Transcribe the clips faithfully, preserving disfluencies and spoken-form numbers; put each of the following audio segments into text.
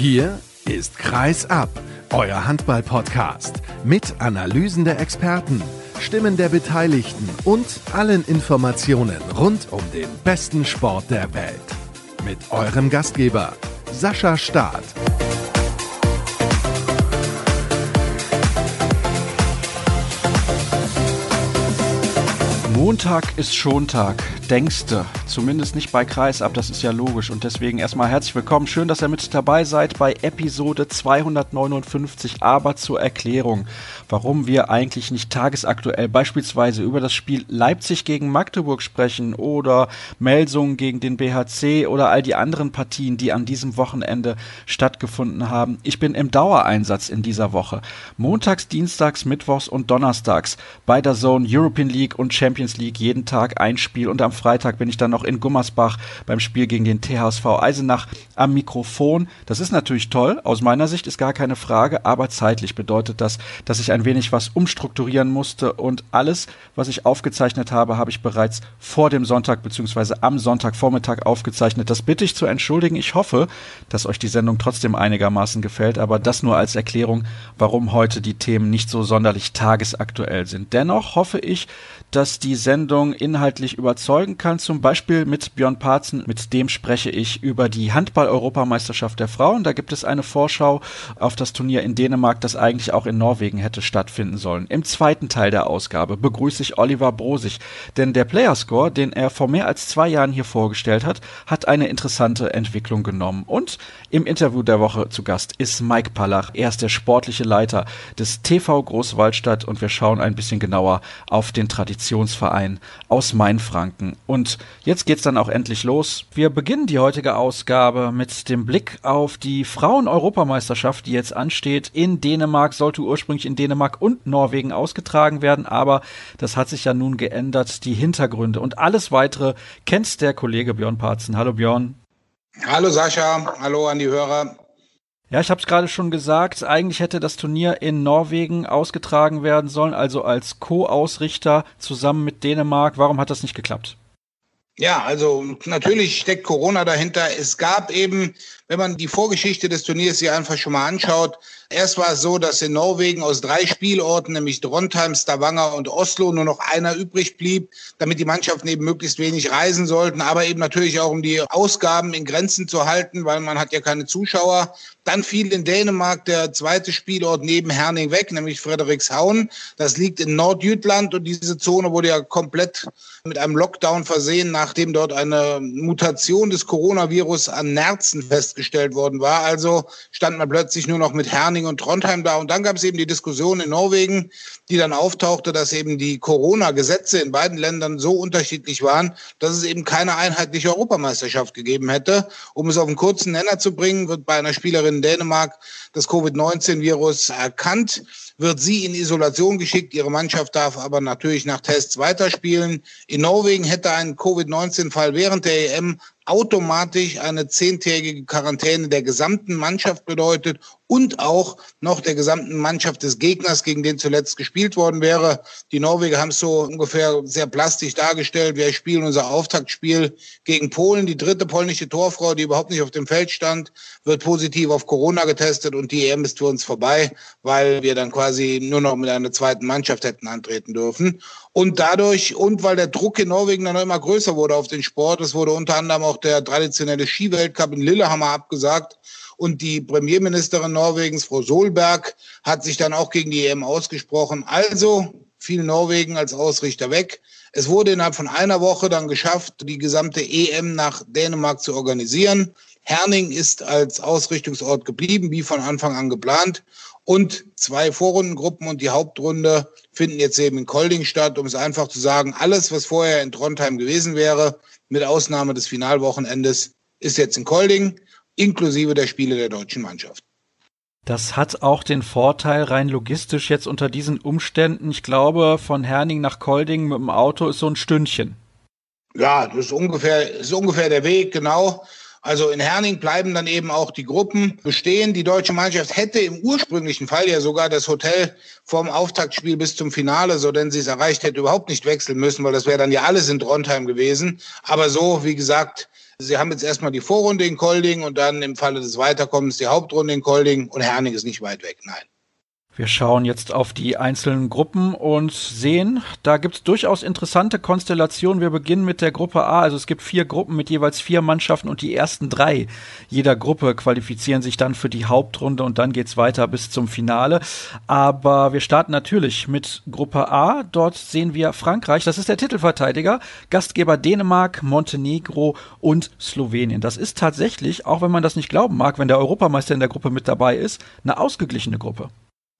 Hier ist Kreis ab, euer Handball-Podcast mit Analysen der Experten, Stimmen der Beteiligten und allen Informationen rund um den besten Sport der Welt. Mit eurem Gastgeber Sascha Staat. Montag ist Schontag, denkste. Zumindest nicht bei Kreis ab, das ist ja logisch. Und deswegen erstmal herzlich willkommen. Schön, dass ihr mit dabei seid bei Episode zweihundertneunundfünfzig. Aber zur Erklärung, warum wir eigentlich nicht tagesaktuell beispielsweise über das Spiel Leipzig gegen Magdeburg sprechen oder Melsungen gegen den B H C oder all die anderen Partien, die an diesem Wochenende stattgefunden haben. Ich bin im Dauereinsatz in dieser Woche. Montags, Dienstags, Mittwochs und Donnerstags bei der Zone European League und Champions League jeden Tag ein Spiel. Und am Freitag bin ich dann noch in Gummersbach beim Spiel gegen den T H S V Eisenach am Mikrofon. Das ist natürlich toll, aus meiner Sicht ist gar keine Frage, aber zeitlich bedeutet das, dass ich ein wenig was umstrukturieren musste und alles, was ich aufgezeichnet habe, habe ich bereits vor dem Sonntag bzw. am Sonntagvormittag aufgezeichnet. Das bitte ich zu entschuldigen. Ich hoffe, dass euch die Sendung trotzdem einigermaßen gefällt, aber das nur als Erklärung, warum heute die Themen nicht so sonderlich tagesaktuell sind. Dennoch hoffe ich, dass die Sendung inhaltlich überzeugen kann, zum Beispiel mit Björn Parzen, mit dem spreche ich über die Handball-Europameisterschaft der Frauen. Da gibt es eine Vorschau auf das Turnier in Dänemark, das eigentlich auch in Norwegen hätte stattfinden sollen. Im zweiten Teil der Ausgabe begrüße ich Oliver Brosig, denn der Playerscore, den er vor mehr als zwei Jahren hier vorgestellt hat, hat eine interessante Entwicklung genommen. Und im Interview der Woche zu Gast ist Mike Pallach. Er ist der sportliche Leiter des T V Großwaldstadt und wir schauen ein bisschen genauer auf den Traditionsverein aus Mainfranken. Und jetzt geht's dann auch endlich los. Wir beginnen die heutige Ausgabe mit dem Blick auf die Frauen-Europameisterschaft, die jetzt ansteht. In Dänemark, sollte ursprünglich in Dänemark und Norwegen ausgetragen werden, aber das hat sich ja nun geändert, die Hintergründe und alles weitere kennt der Kollege Björn Parzen. Hallo Björn. Hallo Sascha, hallo an die Hörer. Ja, ich habe es gerade schon gesagt, eigentlich hätte das Turnier in Norwegen ausgetragen werden sollen, also als Co-Ausrichter zusammen mit Dänemark. Warum hat das nicht geklappt? Ja, also natürlich steckt Corona dahinter. Es gab eben, wenn man die Vorgeschichte des Turniers sich einfach schon mal anschaut, erst war es so, dass in Norwegen aus drei Spielorten, nämlich Trondheim, Stavanger und Oslo, nur noch einer übrig blieb, damit die Mannschaften eben möglichst wenig reisen sollten, aber eben natürlich auch um die Ausgaben in Grenzen zu halten, weil man hat ja keine Zuschauer. Dann fiel in Dänemark der zweite Spielort neben Herning weg, nämlich Frederikshavn. Das liegt in Nordjütland und diese Zone wurde ja komplett mit einem Lockdown versehen, nachdem dort eine Mutation des Coronavirus an Nerzen festgestellt worden war. Also stand man plötzlich nur noch mit Herning und Trondheim da. Und dann gab es eben die Diskussion in Norwegen, die dann auftauchte, dass eben die Corona-Gesetze in beiden Ländern so unterschiedlich waren, dass es eben keine einheitliche Europameisterschaft gegeben hätte. Um es auf einen kurzen Nenner zu bringen, wird bei einer Spielerin in Dänemark das Covid neunzehn Virus erkannt, wird sie in Isolation geschickt. Ihre Mannschaft darf aber natürlich nach Tests weiterspielen. In Norwegen hätte ein Covid neunzehn Fall während der E M automatisch eine zehntägige Quarantäne der gesamten Mannschaft bedeutet und auch noch der gesamten Mannschaft des Gegners, gegen den zuletzt gespielt worden wäre. Die Norweger haben es so ungefähr sehr plastisch dargestellt. Wir spielen unser Auftaktspiel gegen Polen. Die dritte polnische Torfrau, die überhaupt nicht auf dem Feld stand, wird positiv auf Corona getestet und die E M ist für uns vorbei, weil wir dann quasi nur noch mit einer zweiten Mannschaft hätten antreten dürfen. Und dadurch, und weil der Druck in Norwegen dann immer größer wurde auf den Sport, es wurde unter anderem auch der traditionelle Skiweltcup in Lillehammer abgesagt. Und die Premierministerin Norwegens, Frau Solberg, hat sich dann auch gegen die E M ausgesprochen. Also fiel Norwegen als Ausrichter weg. Es wurde innerhalb von einer Woche dann geschafft, die gesamte E M nach Dänemark zu organisieren. Herning ist als Ausrichtungsort geblieben, wie von Anfang an geplant. Und zwei Vorrundengruppen und die Hauptrunde finden jetzt eben in Kolding statt, um es einfach zu sagen, alles, was vorher in Trondheim gewesen wäre, mit Ausnahme des Finalwochenendes, ist jetzt in Kolding, inklusive der Spiele der deutschen Mannschaft. Das hat auch den Vorteil rein logistisch jetzt unter diesen Umständen. Ich glaube, von Herning nach Kolding mit dem Auto ist so ein Stündchen. Ja, das ist ungefähr, ist ungefähr der Weg, genau. Also in Herning bleiben dann eben auch die Gruppen bestehen. Die deutsche Mannschaft hätte im ursprünglichen Fall ja sogar das Hotel vom Auftaktspiel bis zum Finale, so denn sie es erreicht hätte, überhaupt nicht wechseln müssen, weil das wäre dann ja alles in Trondheim gewesen. Aber so, wie gesagt, Sie haben jetzt erstmal die Vorrunde in Kolding und dann im Falle des Weiterkommens die Hauptrunde in Kolding und Herning ist nicht weit weg, nein. Wir schauen jetzt auf die einzelnen Gruppen und sehen, da gibt es durchaus interessante Konstellationen. Wir beginnen mit der Gruppe A. Also es gibt vier Gruppen mit jeweils vier Mannschaften und die ersten drei jeder Gruppe qualifizieren sich dann für die Hauptrunde und dann geht's weiter bis zum Finale. Aber wir starten natürlich mit Gruppe A. Dort sehen wir Frankreich, das ist der Titelverteidiger, Gastgeber Dänemark, Montenegro und Slowenien. Das ist tatsächlich, auch wenn man das nicht glauben mag, wenn der Europameister in der Gruppe mit dabei ist, eine ausgeglichene Gruppe.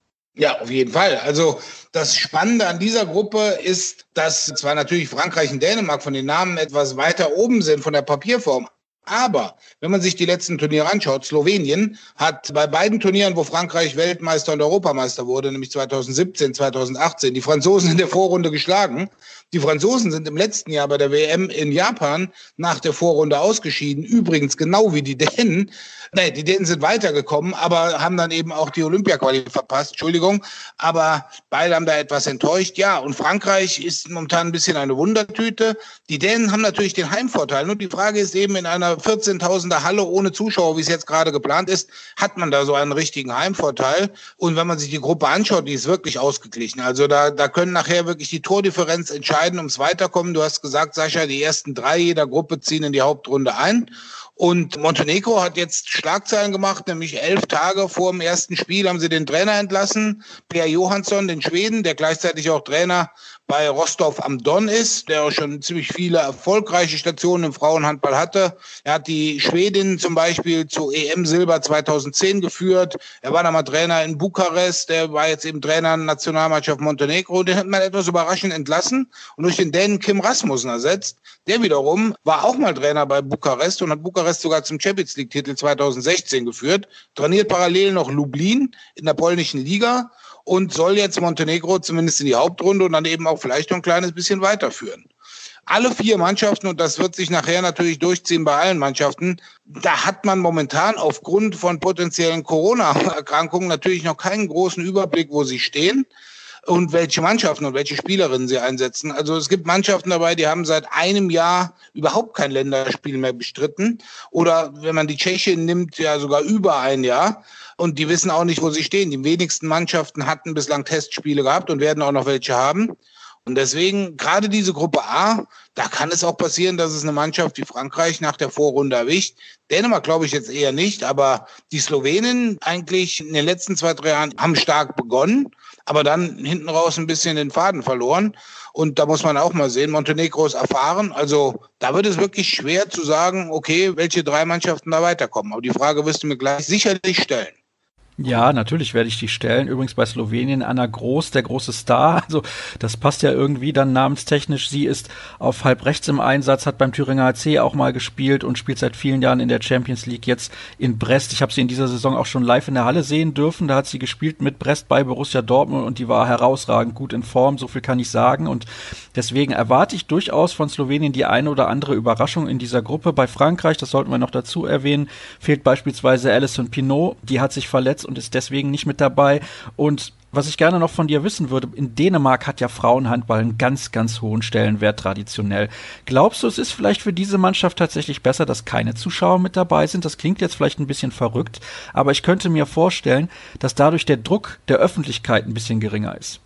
Ja, auf jeden Fall. Also das Spannende an dieser Gruppe ist, dass zwar natürlich Frankreich und Dänemark von den Namen etwas weiter oben sind von der Papierform, aber wenn man sich die letzten Turniere anschaut, Slowenien hat bei beiden Turnieren, wo Frankreich Weltmeister und Europameister wurde, nämlich zweitausendsiebzehn, zweitausendachtzehn, die Franzosen in der Vorrunde geschlagen. Die Franzosen sind im letzten Jahr bei der W M in Japan nach der Vorrunde ausgeschieden. Übrigens genau wie die Dänen. Nein, die Dänen sind weitergekommen, aber haben dann eben auch die Olympia-Quali verpasst. Entschuldigung, aber beide haben da etwas enttäuscht. Ja, und Frankreich ist momentan ein bisschen eine Wundertüte. Die Dänen haben natürlich den Heimvorteil. Nur die Frage ist eben, in einer vierzehntausender Halle ohne Zuschauer, wie es jetzt gerade geplant ist, hat man da so einen richtigen Heimvorteil. Und wenn man sich die Gruppe anschaut, die ist wirklich ausgeglichen. Also da, da können nachher wirklich die Tordifferenz entscheiden ums Weiterkommen. Du hast gesagt, Sascha, die ersten drei jeder Gruppe ziehen in die Hauptrunde ein. Und Montenegro hat jetzt Schlagzeilen gemacht, nämlich elf Tage vor dem ersten Spiel haben sie den Trainer entlassen, Per Johansson, den Schweden, der gleichzeitig auch Trainer bei Rostov am Don ist, der auch schon ziemlich viele erfolgreiche Stationen im Frauenhandball hatte. Er hat die Schwedin zum Beispiel zu E M-Silber zweitausendzehn geführt. Er war dann mal Trainer in Bukarest. Der war jetzt eben Trainer in der Nationalmannschaft Montenegro. Den hat man etwas überraschend entlassen und durch den Dänen Kim Rasmussen ersetzt. Der wiederum war auch mal Trainer bei Bukarest und hat Bukarest sogar zum Champions League-Titel zweitausendsechzehn geführt. Trainiert parallel noch Lublin in der polnischen Liga und soll jetzt Montenegro zumindest in die Hauptrunde und dann eben auch vielleicht noch ein kleines bisschen weiterführen. Alle vier Mannschaften, und das wird sich nachher natürlich durchziehen bei allen Mannschaften, da hat man momentan aufgrund von potenziellen Corona-Erkrankungen natürlich noch keinen großen Überblick, wo sie stehen und welche Mannschaften und welche Spielerinnen sie einsetzen. Also es gibt Mannschaften dabei, die haben seit einem Jahr überhaupt kein Länderspiel mehr bestritten. Oder wenn man die Tschechien nimmt, ja sogar über ein Jahr. Und die wissen auch nicht, wo sie stehen. Die wenigsten Mannschaften hatten bislang Testspiele gehabt und werden auch noch welche haben. Und deswegen, gerade diese Gruppe A, da kann es auch passieren, dass es eine Mannschaft wie Frankreich nach der Vorrunde erwischt. Dänemark glaube ich jetzt eher nicht, aber die Slowenen eigentlich in den letzten zwei, drei Jahren haben stark begonnen, aber dann hinten raus ein bisschen den Faden verloren. Und da muss man auch mal sehen, Montenegro ist erfahren. Also da wird es wirklich schwer zu sagen, okay, welche drei Mannschaften da weiterkommen. Aber die Frage wirst du mir gleich sicherlich stellen. Ja, natürlich werde ich die stellen. Übrigens bei Slowenien Anna Groß, der große Star. Also das passt ja irgendwie dann namenstechnisch. Sie ist auf halb rechts im Einsatz, hat beim Thüringer H C auch mal gespielt und spielt seit vielen Jahren in der Champions League jetzt in Brest. Ich habe sie in dieser Saison auch schon live in der Halle sehen dürfen. Da hat sie gespielt mit Brest bei Borussia Dortmund und die war herausragend gut in Form. So viel kann ich sagen. Und deswegen erwarte ich durchaus von Slowenien die eine oder andere Überraschung in dieser Gruppe. Bei Frankreich, das sollten wir noch dazu erwähnen, fehlt beispielsweise Alison Pinot. Die hat sich verletzt und ist deswegen nicht mit dabei. Und was ich gerne noch von dir wissen würde, in Dänemark hat ja Frauenhandball einen ganz, ganz hohen Stellenwert traditionell. Glaubst du, es ist vielleicht für diese Mannschaft tatsächlich besser, dass keine Zuschauer mit dabei sind? Das klingt jetzt vielleicht ein bisschen verrückt, aber ich könnte mir vorstellen, dass dadurch der Druck der Öffentlichkeit ein bisschen geringer ist.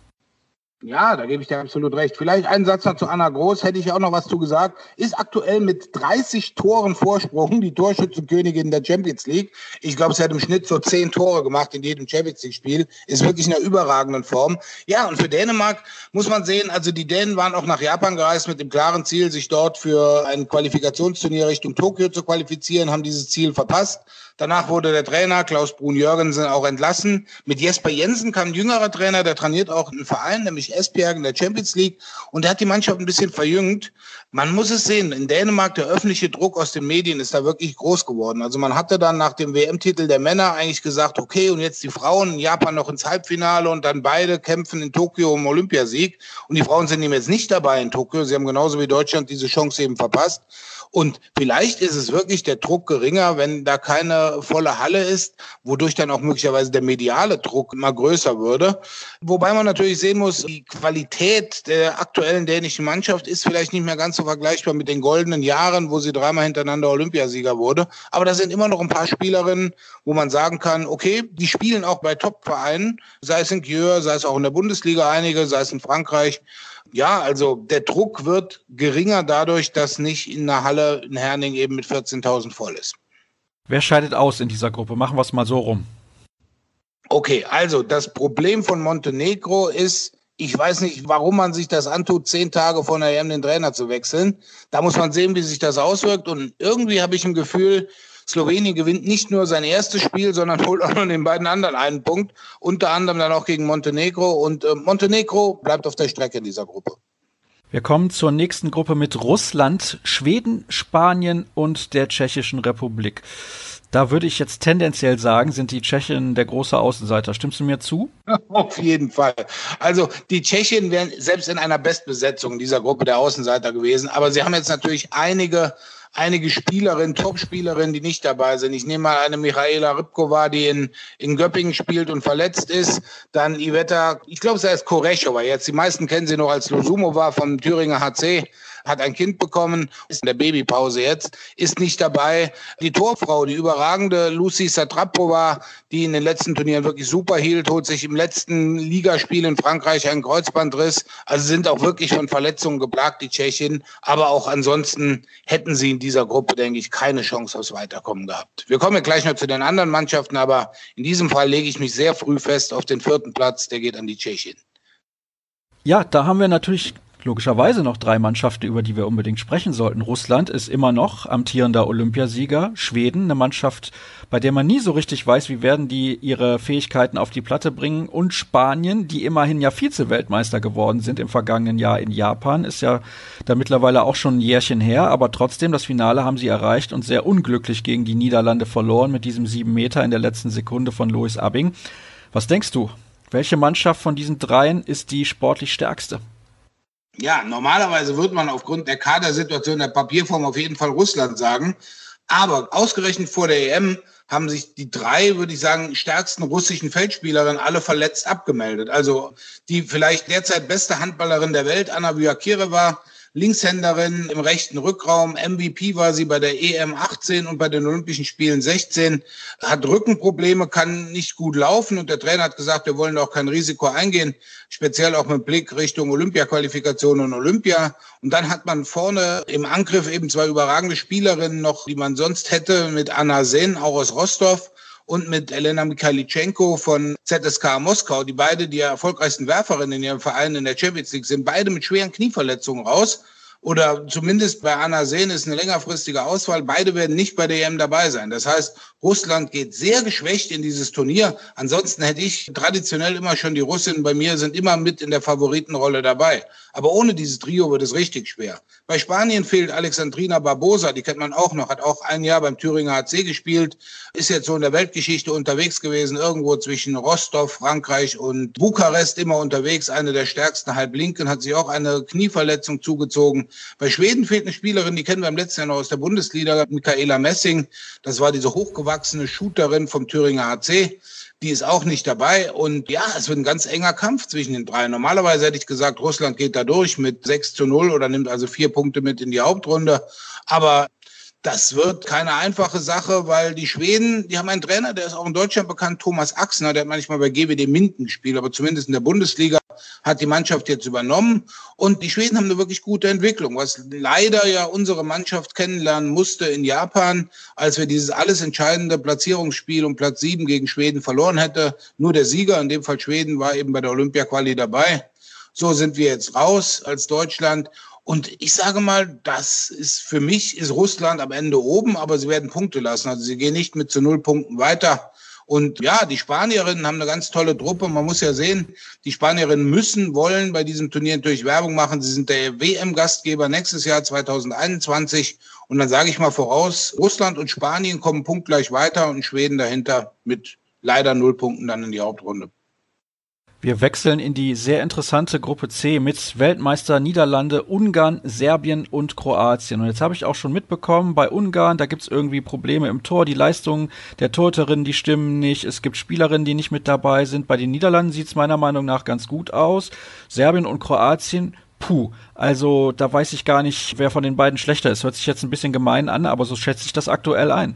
Ja, da gebe ich dir absolut recht. Vielleicht einen Satz noch zu Anna Groß, hätte ich auch noch was zu gesagt. Ist aktuell mit dreißig Toren Vorsprung die Torschützenkönigin der Champions League. Ich glaube, sie hat im Schnitt so zehn Tore gemacht in jedem Champions League-Spiel. Ist wirklich in einer überragenden Form. Ja, und für Dänemark muss man sehen, also die Dänen waren auch nach Japan gereist mit dem klaren Ziel, sich dort für ein Qualifikationsturnier Richtung Tokio zu qualifizieren, haben dieses Ziel verpasst. Danach wurde der Trainer Klaus Brun-Jørgensen auch entlassen. Mit Jesper Jensen kam ein jüngerer Trainer, der trainiert auch einen Verein, nämlich Esbjerg in der Champions League. Und der hat die Mannschaft ein bisschen verjüngt. Man muss es sehen, in Dänemark, der öffentliche Druck aus den Medien ist da wirklich groß geworden. Also man hatte dann nach dem W M-Titel der Männer eigentlich gesagt, okay, und jetzt die Frauen in Japan noch ins Halbfinale und dann beide kämpfen in Tokio um Olympiasieg. Und die Frauen sind eben jetzt nicht dabei in Tokio. Sie haben genauso wie Deutschland diese Chance eben verpasst. Und vielleicht ist es wirklich der Druck geringer, wenn da keine keine volle Halle ist, wodurch dann auch möglicherweise der mediale Druck immer größer würde. Wobei man natürlich sehen muss, die Qualität der aktuellen dänischen Mannschaft ist vielleicht nicht mehr ganz so vergleichbar mit den goldenen Jahren, wo sie dreimal hintereinander Olympiasieger wurde. Aber da sind immer noch ein paar Spielerinnen, wo man sagen kann, okay, die spielen auch bei Top-Vereinen, sei es in Györ, sei es auch in der Bundesliga einige, sei es in Frankreich. Ja, also der Druck wird geringer dadurch, dass nicht in der Halle in Herning eben mit vierzehntausend voll ist. Wer scheidet aus in dieser Gruppe? Machen wir es mal so rum. Okay, also das Problem von Montenegro ist, ich weiß nicht, warum man sich das antut, zehn Tage vor der E M den Trainer zu wechseln. Da muss man sehen, wie sich das auswirkt. Und irgendwie habe ich ein Gefühl, Slowenien gewinnt nicht nur sein erstes Spiel, sondern holt auch noch den beiden anderen einen Punkt. Unter anderem dann auch gegen Montenegro. Und äh, Montenegro bleibt auf der Strecke in dieser Gruppe. Wir kommen zur nächsten Gruppe mit Russland, Schweden, Spanien und der Tschechischen Republik. Da würde ich jetzt tendenziell sagen, sind die Tschechen der große Außenseiter. Stimmst du mir zu? Auf jeden Fall. Also die Tschechen wären selbst in einer Bestbesetzung dieser Gruppe der Außenseiter gewesen. Aber sie haben jetzt natürlich einige einige Spielerinnen, Top-Spielerinnen, die nicht dabei sind. Ich nehme mal eine Michaela Rybkova, die in, in Göppingen spielt und verletzt ist. Dann Iveta, ich glaube, sie heißt Korechova jetzt. Die meisten kennen sie noch als Losumova vom Thüringer H C. Hat ein Kind bekommen, ist in der Babypause jetzt, ist nicht dabei. Die Torfrau, die überragende Lucy Satrapova, die in den letzten Turnieren wirklich super hielt, holt sich im letzten Ligaspiel in Frankreich einen Kreuzbandriss. Also sind auch wirklich von Verletzungen geplagt, die Tschechien. Aber auch ansonsten hätten sie in dieser Gruppe, denke ich, keine Chance aufs Weiterkommen gehabt. Wir kommen ja gleich noch zu den anderen Mannschaften, aber in diesem Fall lege ich mich sehr früh fest auf den vierten Platz, der geht an die Tschechien. Ja, da haben wir natürlich logischerweise noch drei Mannschaften, über die wir unbedingt sprechen sollten. Russland ist immer noch amtierender Olympiasieger. Schweden, eine Mannschaft, bei der man nie so richtig weiß, wie werden die ihre Fähigkeiten auf die Platte bringen. Und Spanien, die immerhin ja Vize-Weltmeister geworden sind im vergangenen Jahr in Japan, ist ja da mittlerweile auch schon ein Jährchen her. Aber trotzdem, das Finale haben sie erreicht und sehr unglücklich gegen die Niederlande verloren mit diesem sieben Meter in der letzten Sekunde von Louis Abbing. Was denkst du? Welche Mannschaft von diesen dreien ist die sportlich stärkste? Ja, normalerweise würde man aufgrund der Kadersituation der Papierform auf jeden Fall Russland sagen. Aber ausgerechnet vor der E M haben sich die drei, würde ich sagen, stärksten russischen Feldspielerinnen alle verletzt abgemeldet. Also die vielleicht derzeit beste Handballerin der Welt, Anna Vyakireva, Linkshänderin im rechten Rückraum. M V P war sie bei der E M achtzehn und bei den Olympischen Spielen sechzehn. Hat Rückenprobleme, kann nicht gut laufen. Und der Trainer hat gesagt, wir wollen auch kein Risiko eingehen. Speziell auch mit Blick Richtung Olympia-Qualifikation und Olympia. Und dann hat man vorne im Angriff eben zwei überragende Spielerinnen noch, die man sonst hätte, mit Anna Sen, auch aus Rostov, und mit Elena Mikhailichenko von Z S K Moskau, die beide die erfolgreichsten Werferinnen in ihrem Verein in der Champions League sind, beide mit schweren Knieverletzungen raus. Oder zumindest bei Anna Sen ist eine längerfristige Auswahl. Beide werden nicht bei der E M dabei sein. Das heißt, Russland geht sehr geschwächt in dieses Turnier. Ansonsten hätte ich traditionell immer schon die Russinnen bei mir sind immer mit in der Favoritenrolle dabei. Aber ohne dieses Trio wird es richtig schwer. Bei Spanien fehlt Alexandrina Barbosa, die kennt man auch noch, hat auch ein Jahr beim Thüringer H C gespielt, ist jetzt so in der Weltgeschichte unterwegs gewesen, irgendwo zwischen Rostov, Frankreich und Bukarest immer unterwegs. Eine der stärksten Halblinken, hat sich auch eine Knieverletzung zugezogen. Bei Schweden fehlt eine Spielerin, die kennen wir im letzten Jahr noch aus der Bundesliga, Michaela Messing. Das war diese hochgewachsene Shooterin vom Thüringer H C. Die ist auch nicht dabei. Und ja, es wird ein ganz enger Kampf zwischen den drei. Normalerweise hätte ich gesagt, Russland geht da durch mit sechs zu null oder nimmt also vier Punkte mit in die Hauptrunde. Aber das wird keine einfache Sache, weil die Schweden, die haben einen Trainer, der ist auch in Deutschland bekannt, Thomas Axner, der hat manchmal bei G W D Minden gespielt, aber zumindest in der Bundesliga hat die Mannschaft jetzt übernommen. Und die Schweden haben eine wirklich gute Entwicklung, was leider ja unsere Mannschaft kennenlernen musste in Japan, als wir dieses alles entscheidende Platzierungsspiel um Platz sieben gegen Schweden verloren hätte. Nur der Sieger, in dem Fall Schweden, war eben bei der Olympia-Quali dabei. So sind wir jetzt raus als Deutschland. Und ich sage mal, das ist für mich, ist Russland am Ende oben, aber sie werden Punkte lassen. Also sie gehen nicht mit zu null Punkten weiter. Und ja, die Spanierinnen haben eine ganz tolle Truppe. Man muss ja sehen, die Spanierinnen müssen, wollen bei diesem Turnier natürlich Werbung machen. Sie sind der W M-Gastgeber nächstes Jahr zwanzig einundzwanzig. Und dann sage ich mal voraus, Russland und Spanien kommen punktgleich weiter und Schweden dahinter mit leider null Punkten dann in die Hauptrunde. Wir wechseln in die sehr interessante Gruppe C mit Weltmeister Niederlande, Ungarn, Serbien und Kroatien. Und jetzt habe ich auch schon mitbekommen, bei Ungarn, da gibt es irgendwie Probleme im Tor. Die Leistungen der Torhüterinnen, die stimmen nicht. Es gibt Spielerinnen, die nicht mit dabei sind. Bei den Niederlanden sieht es meiner Meinung nach ganz gut aus. Serbien und Kroatien, puh. Also da weiß ich gar nicht, wer von den beiden schlechter ist. Hört sich jetzt ein bisschen gemein an, aber so schätze ich das aktuell ein.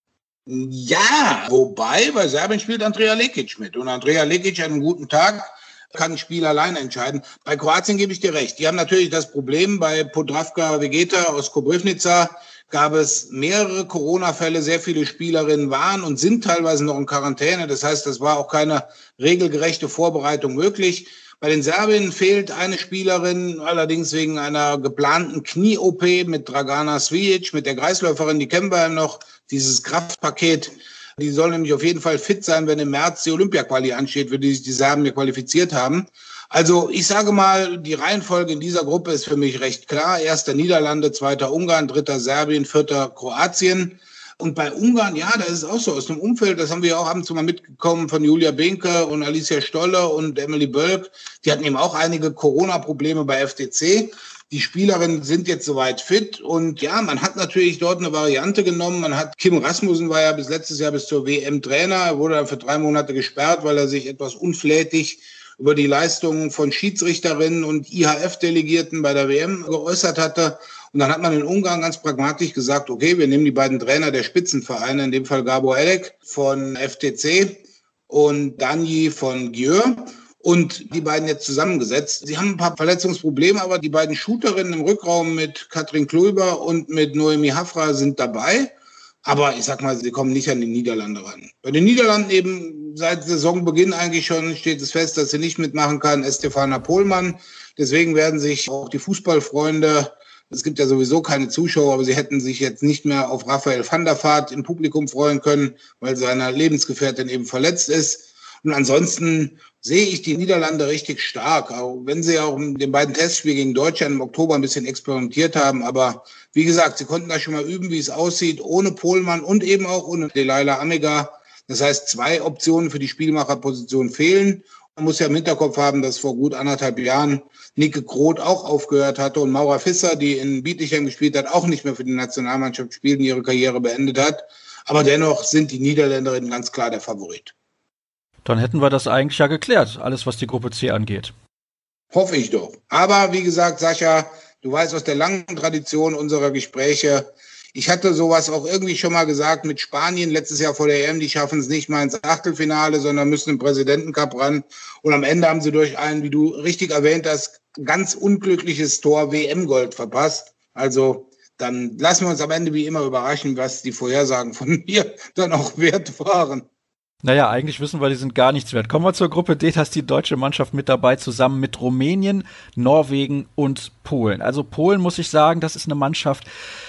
Ja, wobei bei Serbien spielt Andrea Lekic mit. Und Andrea Lekic hat einen guten Tag, kann ein Spiel allein entscheiden. Bei Kroatien gebe ich dir recht. Die haben natürlich das Problem, bei Podravka Vegeta aus Koprivnica gab es mehrere Corona-Fälle. Sehr viele Spielerinnen waren und sind teilweise noch in Quarantäne. Das heißt, das war auch keine regelgerechte Vorbereitung möglich. Bei den Serbinnen fehlt eine Spielerin, allerdings wegen einer geplanten Knie-O P mit Dragana Svijic, mit der Kreisläuferin, die kennen wir ja noch, dieses Kraftpaket. Die soll nämlich auf jeden Fall fit sein, wenn im März die Olympia-Quali ansteht, für die sich die Serben hier qualifiziert haben. Also ich sage mal, die Reihenfolge in dieser Gruppe ist für mich recht klar. Erster Niederlande, zweiter Ungarn, dritter Serbien, vierter Kroatien. Und bei Ungarn, ja, da ist es auch so aus dem Umfeld, das haben wir ja auch ab und zu mal mitgekommen von Julia Behnke und Alicia Stolle und Emily Bölk. Die hatten eben auch einige Corona-Probleme bei F C C. Die Spielerinnen sind jetzt soweit fit und ja, man hat natürlich dort eine Variante genommen. Man hat, Kim Rasmussen war ja bis letztes Jahr bis zur W M Trainer, er wurde dann für drei Monate gesperrt, weil er sich etwas unflätig über die Leistungen von Schiedsrichterinnen und I H F-Delegierten bei der W M geäußert hatte. Und dann hat man in Ungarn ganz pragmatisch gesagt, okay, wir nehmen die beiden Trainer der Spitzenvereine, in dem Fall Gabor Elek von F T C und Danyi von Győr, und die beiden jetzt zusammengesetzt. Sie haben ein paar Verletzungsprobleme, aber die beiden Shooterinnen im Rückraum mit Katrin Kluiber und mit Noemi Hafra sind dabei. Aber ich sag mal, sie kommen nicht an die Niederlande ran. Bei den Niederlanden eben seit Saisonbeginn eigentlich schon steht es fest, dass sie nicht mitmachen kann, Estefana Pohlmann. Deswegen werden sich auch die Fußballfreunde, es gibt ja sowieso keine Zuschauer, aber sie hätten sich jetzt nicht mehr auf Raphael van der Vaart im Publikum freuen können, weil seine Lebensgefährtin eben verletzt ist. Und ansonsten sehe ich die Niederlande richtig stark, auch wenn sie auch in den beiden Testspielen gegen Deutschland im Oktober ein bisschen experimentiert haben. Aber wie gesagt, sie konnten da schon mal üben, wie es aussieht, ohne Pohlmann und eben auch ohne Delilah Amiga. Das heißt, zwei Optionen für die Spielmacherposition fehlen. Man muss ja im Hinterkopf haben, dass vor gut anderthalb Jahren Nike Groth auch aufgehört hatte und Maura Visser, die in Bietigheim gespielt hat, auch nicht mehr für die Nationalmannschaft spielt und ihre Karriere beendet hat. Aber dennoch sind die Niederländerinnen ganz klar der Favorit. Dann hätten wir das eigentlich ja geklärt, alles was die Gruppe C angeht. Hoffe ich doch. Aber wie gesagt, Sascha, du weißt aus der langen Tradition unserer Gespräche, ich hatte sowas auch irgendwie schon mal gesagt mit Spanien letztes Jahr vor der E M, die schaffen es nicht mal ins Achtelfinale, sondern müssen im Präsidentencup ran. Und am Ende haben sie durch ein, wie du richtig erwähnt hast, ganz unglückliches Tor W M-Gold verpasst. Also dann lassen wir uns am Ende wie immer überraschen, was die Vorhersagen von mir dann auch wert waren. Naja, eigentlich wissen wir, die sind gar nichts wert. Kommen wir zur Gruppe D, da ist die deutsche Mannschaft mit dabei, zusammen mit Rumänien, Norwegen und Polen. Also Polen, muss ich sagen, das ist eine Mannschaft,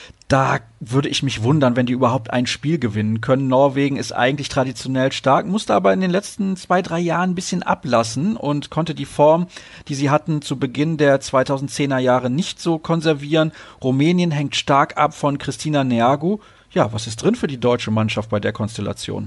da würde ich mich wundern, wenn die überhaupt ein Spiel gewinnen können. Norwegen ist eigentlich traditionell stark, musste aber in den letzten zwei, drei Jahren ein bisschen ablassen und konnte die Form, die sie hatten zu Beginn der zweitausendzehner Jahre, nicht so konservieren. Rumänien hängt stark ab von Christina Neagu. Ja, was ist drin für die deutsche Mannschaft bei der Konstellation?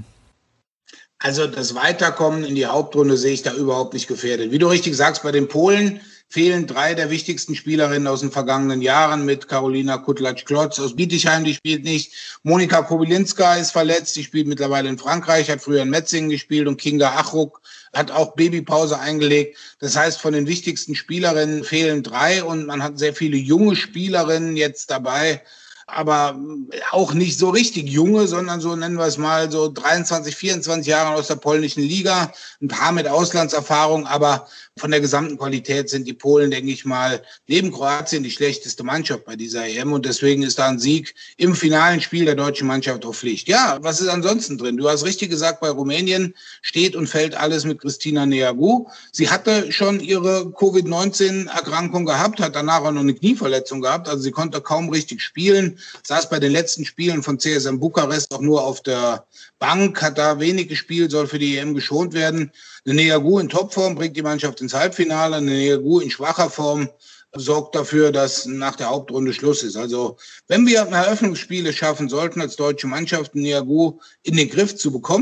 Also das Weiterkommen in die Hauptrunde sehe ich da überhaupt nicht gefährdet. Wie du richtig sagst, bei den Polen fehlen drei der wichtigsten Spielerinnen aus den vergangenen Jahren mit Karolina Kutlac-Klotz aus Bietigheim, die spielt nicht. Monika Kobylinska ist verletzt, die spielt mittlerweile in Frankreich, hat früher in Metzingen gespielt, und Kinga Achruk hat auch Babypause eingelegt. Das heißt, von den wichtigsten Spielerinnen fehlen drei und man hat sehr viele junge Spielerinnen jetzt dabei, aber auch nicht so richtig junge, sondern so, nennen wir es mal, so dreiundzwanzig, vierundzwanzig Jahre aus der polnischen Liga, ein paar mit Auslandserfahrung, aber von der gesamten Qualität sind die Polen, denke ich mal, neben Kroatien die schlechteste Mannschaft bei dieser E M, und deswegen ist da ein Sieg im finalen Spiel der deutschen Mannschaft auf Pflicht. Ja, was ist ansonsten drin? Du hast richtig gesagt, bei Rumänien steht und fällt alles mit Christina Neagu. Sie hatte schon ihre Covid neunzehn Erkrankung gehabt, hat danach auch noch eine Knieverletzung gehabt, also sie konnte kaum richtig spielen, saß bei den letzten Spielen von C S M Bukarest auch nur auf der Bank, hat da wenig gespielt, soll für die E M geschont werden. Eine Neagu in Topform bringt die Mannschaft ins Halbfinale, eine Neagu in schwacher Form sorgt dafür, dass nach der Hauptrunde Schluss ist. Also wenn wir Eröffnungsspiele schaffen sollten als deutsche Mannschaft, Neagu in den Griff zu bekommen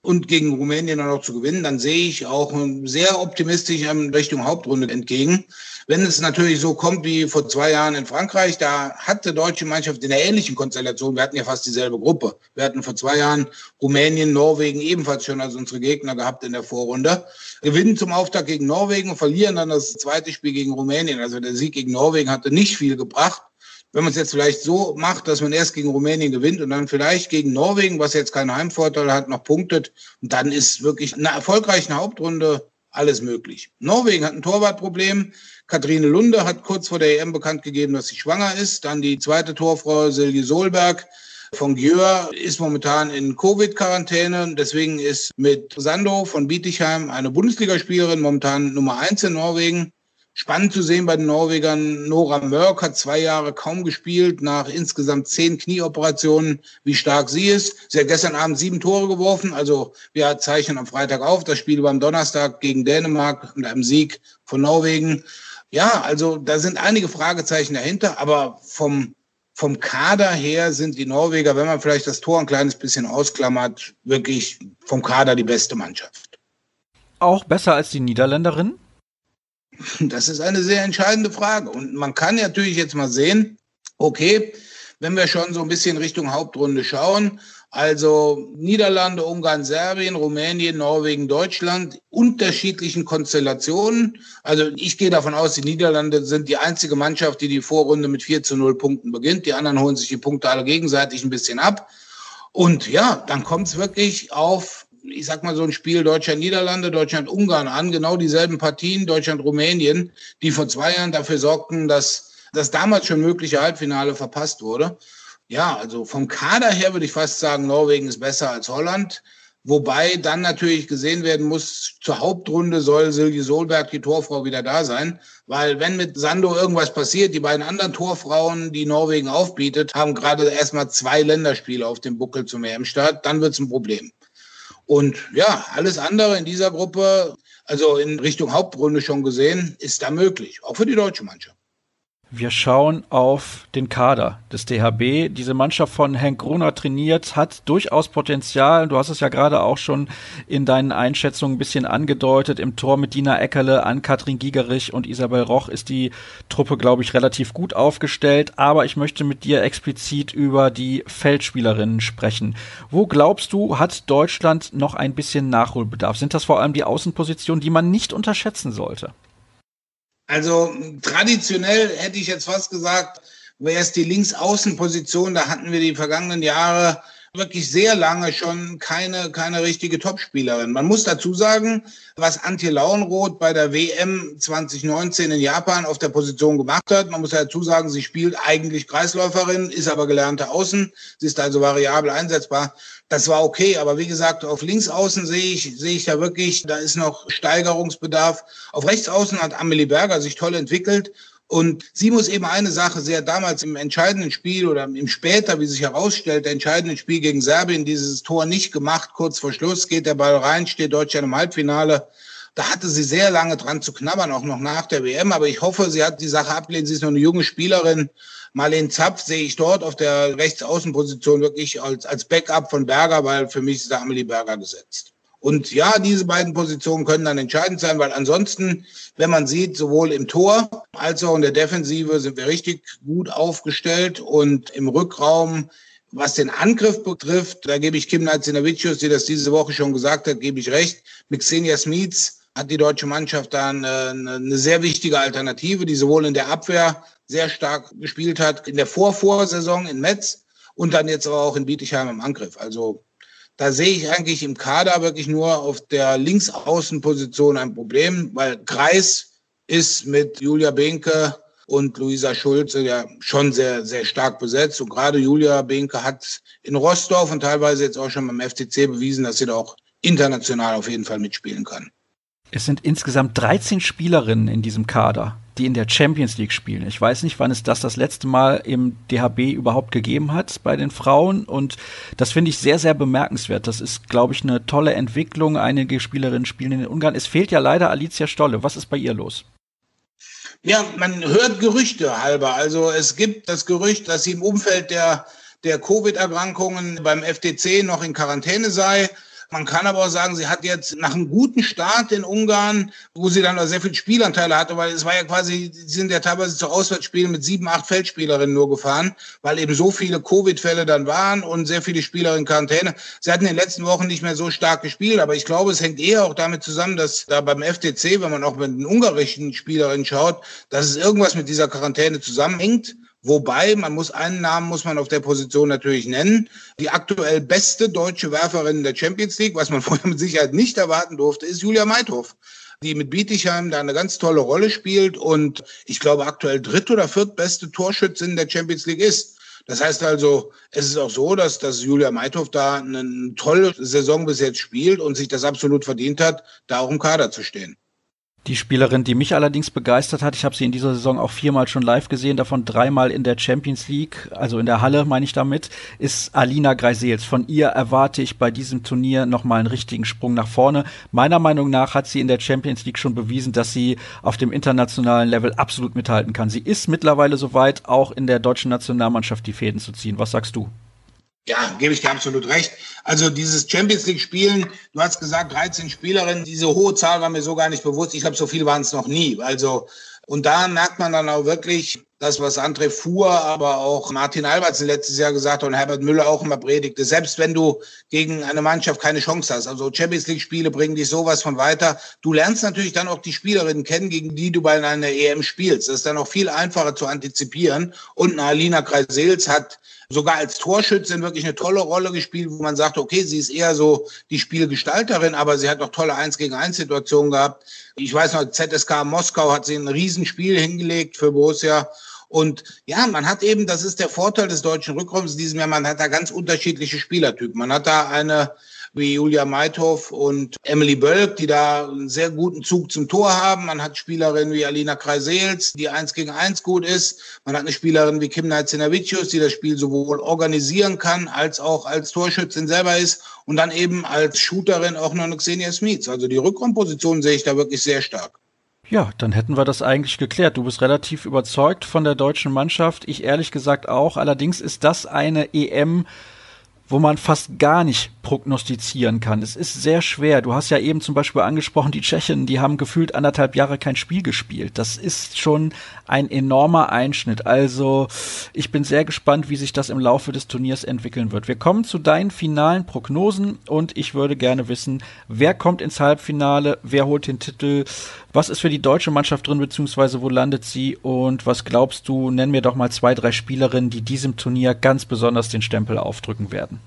und gegen Rumänien dann noch zu gewinnen, dann sehe ich auch sehr optimistisch in Richtung Hauptrunde entgegen. Wenn es natürlich so kommt wie vor zwei Jahren in Frankreich, da hatte deutsche Mannschaft in der ähnlichen Konstellation, wir hatten ja fast dieselbe Gruppe. Wir hatten vor zwei Jahren Rumänien, Norwegen ebenfalls schon als unsere Gegner gehabt in der Vorrunde. Gewinnen zum Auftakt gegen Norwegen und verlieren dann das zweite Spiel gegen Rumänien. Also der Sieg gegen Norwegen hatte nicht viel gebracht. Wenn man es jetzt vielleicht so macht, dass man erst gegen Rumänien gewinnt und dann vielleicht gegen Norwegen, was jetzt keinen Heimvorteil hat, noch punktet, und dann ist wirklich eine erfolgreiche Hauptrunde alles möglich. Norwegen hat ein Torwartproblem. Katrine Lunde hat kurz vor der E M bekannt gegeben, dass sie schwanger ist. Dann die zweite Torfrau Silje Solberg von Gjør ist momentan in Covid-Quarantäne. Deswegen ist mit Sando von Bietigheim eine Bundesligaspielerin momentan Nummer eins in Norwegen. Spannend zu sehen bei den Norwegern, Nora Mørk hat zwei Jahre kaum gespielt, nach insgesamt zehn Knieoperationen, wie stark sie ist. Sie hat gestern Abend sieben Tore geworfen, also wir zeichnen am Freitag auf. Das Spiel war am Donnerstag gegen Dänemark mit einem Sieg von Norwegen. Ja, also da sind einige Fragezeichen dahinter, aber vom, vom Kader her sind die Norweger, wenn man vielleicht das Tor ein kleines bisschen ausklammert, wirklich vom Kader die beste Mannschaft. Auch besser als die Niederländerinnen? Das ist eine sehr entscheidende Frage. Und man kann natürlich jetzt mal sehen, okay, wenn wir schon so ein bisschen Richtung Hauptrunde schauen, also Niederlande, Ungarn, Serbien, Rumänien, Norwegen, Deutschland, unterschiedlichen Konstellationen. Also ich gehe davon aus, die Niederlande sind die einzige Mannschaft, die die Vorrunde mit vier zu null Punkten beginnt. Die anderen holen sich die Punkte alle gegenseitig ein bisschen ab. Und ja, dann kommt es wirklich auf, ich sag mal, so ein Spiel Deutschland-Niederlande, Deutschland-Ungarn an, genau dieselben Partien, Deutschland-Rumänien, die vor zwei Jahren dafür sorgten, dass das damals schon mögliche Halbfinale verpasst wurde. Ja, also vom Kader her würde ich fast sagen, Norwegen ist besser als Holland, wobei dann natürlich gesehen werden muss, zur Hauptrunde soll Silje Solberg, die Torfrau, wieder da sein, weil wenn mit Sando irgendwas passiert, die beiden anderen Torfrauen, die Norwegen aufbietet, haben gerade erstmal zwei Länderspiele auf dem Buckel zum E M-Start, dann wird es ein Problem. Und ja, alles andere in dieser Gruppe, also in Richtung Hauptrunde schon gesehen, ist da möglich, auch für die deutsche Mannschaft. Wir schauen auf den Kader des D H B. Diese Mannschaft von Henk Gruner trainiert, hat durchaus Potenzial. Du hast es ja gerade auch schon in deinen Einschätzungen ein bisschen angedeutet. Im Tor mit Dina Eckerle, Ann-Kathrin Gigerich und Isabel Roch ist die Truppe, glaube ich, relativ gut aufgestellt. Aber ich möchte mit dir explizit über die Feldspielerinnen sprechen. Wo glaubst du, hat Deutschland noch ein bisschen Nachholbedarf? Sind das vor allem die Außenpositionen, die man nicht unterschätzen sollte? Also traditionell hätte ich jetzt fast gesagt, wäre es die Linksaußenposition, da hatten wir die vergangenen Jahre wirklich sehr lange schon keine keine richtige Topspielerin. Man muss dazu sagen, was Antje Lauenroth bei der W M zwanzig neunzehn in Japan auf der Position gemacht hat. Man muss dazu sagen, sie spielt eigentlich Kreisläuferin, ist aber gelernte Außen. Sie ist also variabel einsetzbar. Das war okay, aber wie gesagt, auf Linksaußen sehe ich, sehe ich da wirklich, da ist noch Steigerungsbedarf. Auf Rechtsaußen hat Amelie Berger sich toll entwickelt. Und sie muss eben eine Sache, sie hat damals im entscheidenden Spiel oder im später, wie sich herausstellt, der entscheidende Spiel gegen Serbien dieses Tor nicht gemacht. Kurz vor Schluss geht der Ball rein, steht Deutschland im Halbfinale. Da hatte sie sehr lange dran zu knabbern, auch noch nach der W M. Aber ich hoffe, sie hat die Sache abgelehnt. Sie ist noch eine junge Spielerin. Marlene Zapf sehe ich dort auf der Rechtsaußenposition wirklich als, als Backup von Berger, weil für mich ist da Amelie Berger gesetzt. Und ja, diese beiden Positionen können dann entscheidend sein, weil ansonsten, wenn man sieht, sowohl im Tor als auch in der Defensive sind wir richtig gut aufgestellt. Und im Rückraum, was den Angriff betrifft, da gebe ich Kim Naicinavicius, die das diese Woche schon gesagt hat, gebe ich recht. Mit Xenia Smits hat die deutsche Mannschaft dann eine, eine sehr wichtige Alternative, die sowohl in der Abwehr sehr stark gespielt hat, in der Vorvorsaison in Metz und dann jetzt auch in Bietigheim im Angriff. Also da sehe ich eigentlich im Kader wirklich nur auf der Linksaußenposition ein Problem, weil Kreis ist mit Julia Behnke und Luisa Schulze ja schon sehr, sehr stark besetzt. Und gerade Julia Behnke hat in Rostock und teilweise jetzt auch schon beim F C C bewiesen, dass sie da auch international auf jeden Fall mitspielen kann. Es sind insgesamt dreizehn Spielerinnen in diesem Kader, die in der Champions League spielen. Ich weiß nicht, wann es das das letzte Mal im D H B überhaupt gegeben hat bei den Frauen. Und das finde ich sehr, sehr bemerkenswert. Das ist, glaube ich, eine tolle Entwicklung. Einige Spielerinnen spielen in Ungarn. Es fehlt ja leider Alicia Stolle. Was ist bei ihr los? Ja, man hört Gerüchte halber. Also es gibt das Gerücht, dass sie im Umfeld der, der Covid-Erkrankungen beim F C C noch in Quarantäne sei. Man kann aber auch sagen, sie hat jetzt nach einem guten Start in Ungarn, wo sie dann auch sehr viele Spielanteile hatte, weil es war ja quasi, sie sind ja teilweise zu Auswärtsspielen mit sieben, acht Feldspielerinnen nur gefahren, weil eben so viele Covid-Fälle dann waren und sehr viele Spieler in Quarantäne. Sie hatten in den letzten Wochen nicht mehr so stark gespielt, aber ich glaube, es hängt eher auch damit zusammen, dass da beim F C C, wenn man auch mit den ungarischen Spielerinnen schaut, dass es irgendwas mit dieser Quarantäne zusammenhängt. Wobei, man muss einen Namen muss man auf der Position natürlich nennen. Die aktuell beste deutsche Werferin der Champions League, was man vorher mit Sicherheit nicht erwarten durfte, ist Julia Meithof, die mit Bietigheim da eine ganz tolle Rolle spielt und ich glaube aktuell dritt- oder viertbeste Torschützin der Champions League ist. Das heißt also, es ist auch so, dass, dass Julia Meithof da eine tolle Saison bis jetzt spielt und sich das absolut verdient hat, da auch im Kader zu stehen. Die Spielerin, die mich allerdings begeistert hat, ich habe sie in dieser Saison auch viermal schon live gesehen, davon dreimal in der Champions League, also in der Halle meine ich damit, ist Alina Greisels. Von ihr erwarte ich bei diesem Turnier nochmal einen richtigen Sprung nach vorne. Meiner Meinung nach hat sie in der Champions League schon bewiesen, dass sie auf dem internationalen Level absolut mithalten kann. Sie ist mittlerweile soweit, auch in der deutschen Nationalmannschaft die Fäden zu ziehen. Was sagst du? Ja, gebe ich dir absolut recht. Also dieses Champions League Spielen, du hast gesagt dreizehn Spielerinnen, diese hohe Zahl war mir so gar nicht bewusst. Ich glaube, so viel waren es noch nie. Also und da merkt man dann auch wirklich das, was André Fuhr, aber auch Martin Albertsen letztes Jahr gesagt hat und Herbert Müller auch immer predigte. Selbst wenn du gegen eine Mannschaft keine Chance hast, also Champions League Spiele bringen dich sowas von weiter. Du lernst natürlich dann auch die Spielerinnen kennen, gegen die du bei einer E M spielst. Das ist dann auch viel einfacher zu antizipieren. Und eine Alina Greisels hat sogar als Torschützin wirklich eine tolle Rolle gespielt, wo man sagt, okay, sie ist eher so die Spielgestalterin, aber sie hat auch tolle eins gegen eins Situationen gehabt. Ich weiß noch, Z S K Moskau hat sie ein Riesenspiel hingelegt für Borussia. Und ja, man hat eben, das ist der Vorteil des deutschen Rückraums in diesem Jahr, man hat da ganz unterschiedliche Spielertypen. Man hat da eine wie Julia Meithof und Emily Bölk, die da einen sehr guten Zug zum Tor haben. Man hat Spielerinnen wie Alina Greisels, die eins gegen eins gut ist. Man hat eine Spielerin wie Kim Naicinavicius, die das Spiel sowohl organisieren kann, als auch als Torschützin selber ist. Und dann eben als Shooterin auch noch eine Xenia Smits. Also die Rückraumposition sehe ich da wirklich sehr stark. Ja, dann hätten wir das eigentlich geklärt. Du bist relativ überzeugt von der deutschen Mannschaft. Ich ehrlich gesagt auch. Allerdings ist das eine E M, wo man fast gar nicht prognostizieren kann. Es ist sehr schwer. Du hast ja eben zum Beispiel angesprochen, die Tschechen, die haben gefühlt anderthalb Jahre kein Spiel gespielt. Das ist schon ein enormer Einschnitt. Also ich bin sehr gespannt, wie sich das im Laufe des Turniers entwickeln wird. Wir kommen zu deinen finalen Prognosen und ich würde gerne wissen, wer kommt ins Halbfinale, wer holt den Titel, was ist für die deutsche Mannschaft drin, beziehungsweise wo landet sie und was glaubst du, nenn mir doch mal zwei, drei Spielerinnen, die diesem Turnier ganz besonders den Stempel aufdrücken werden.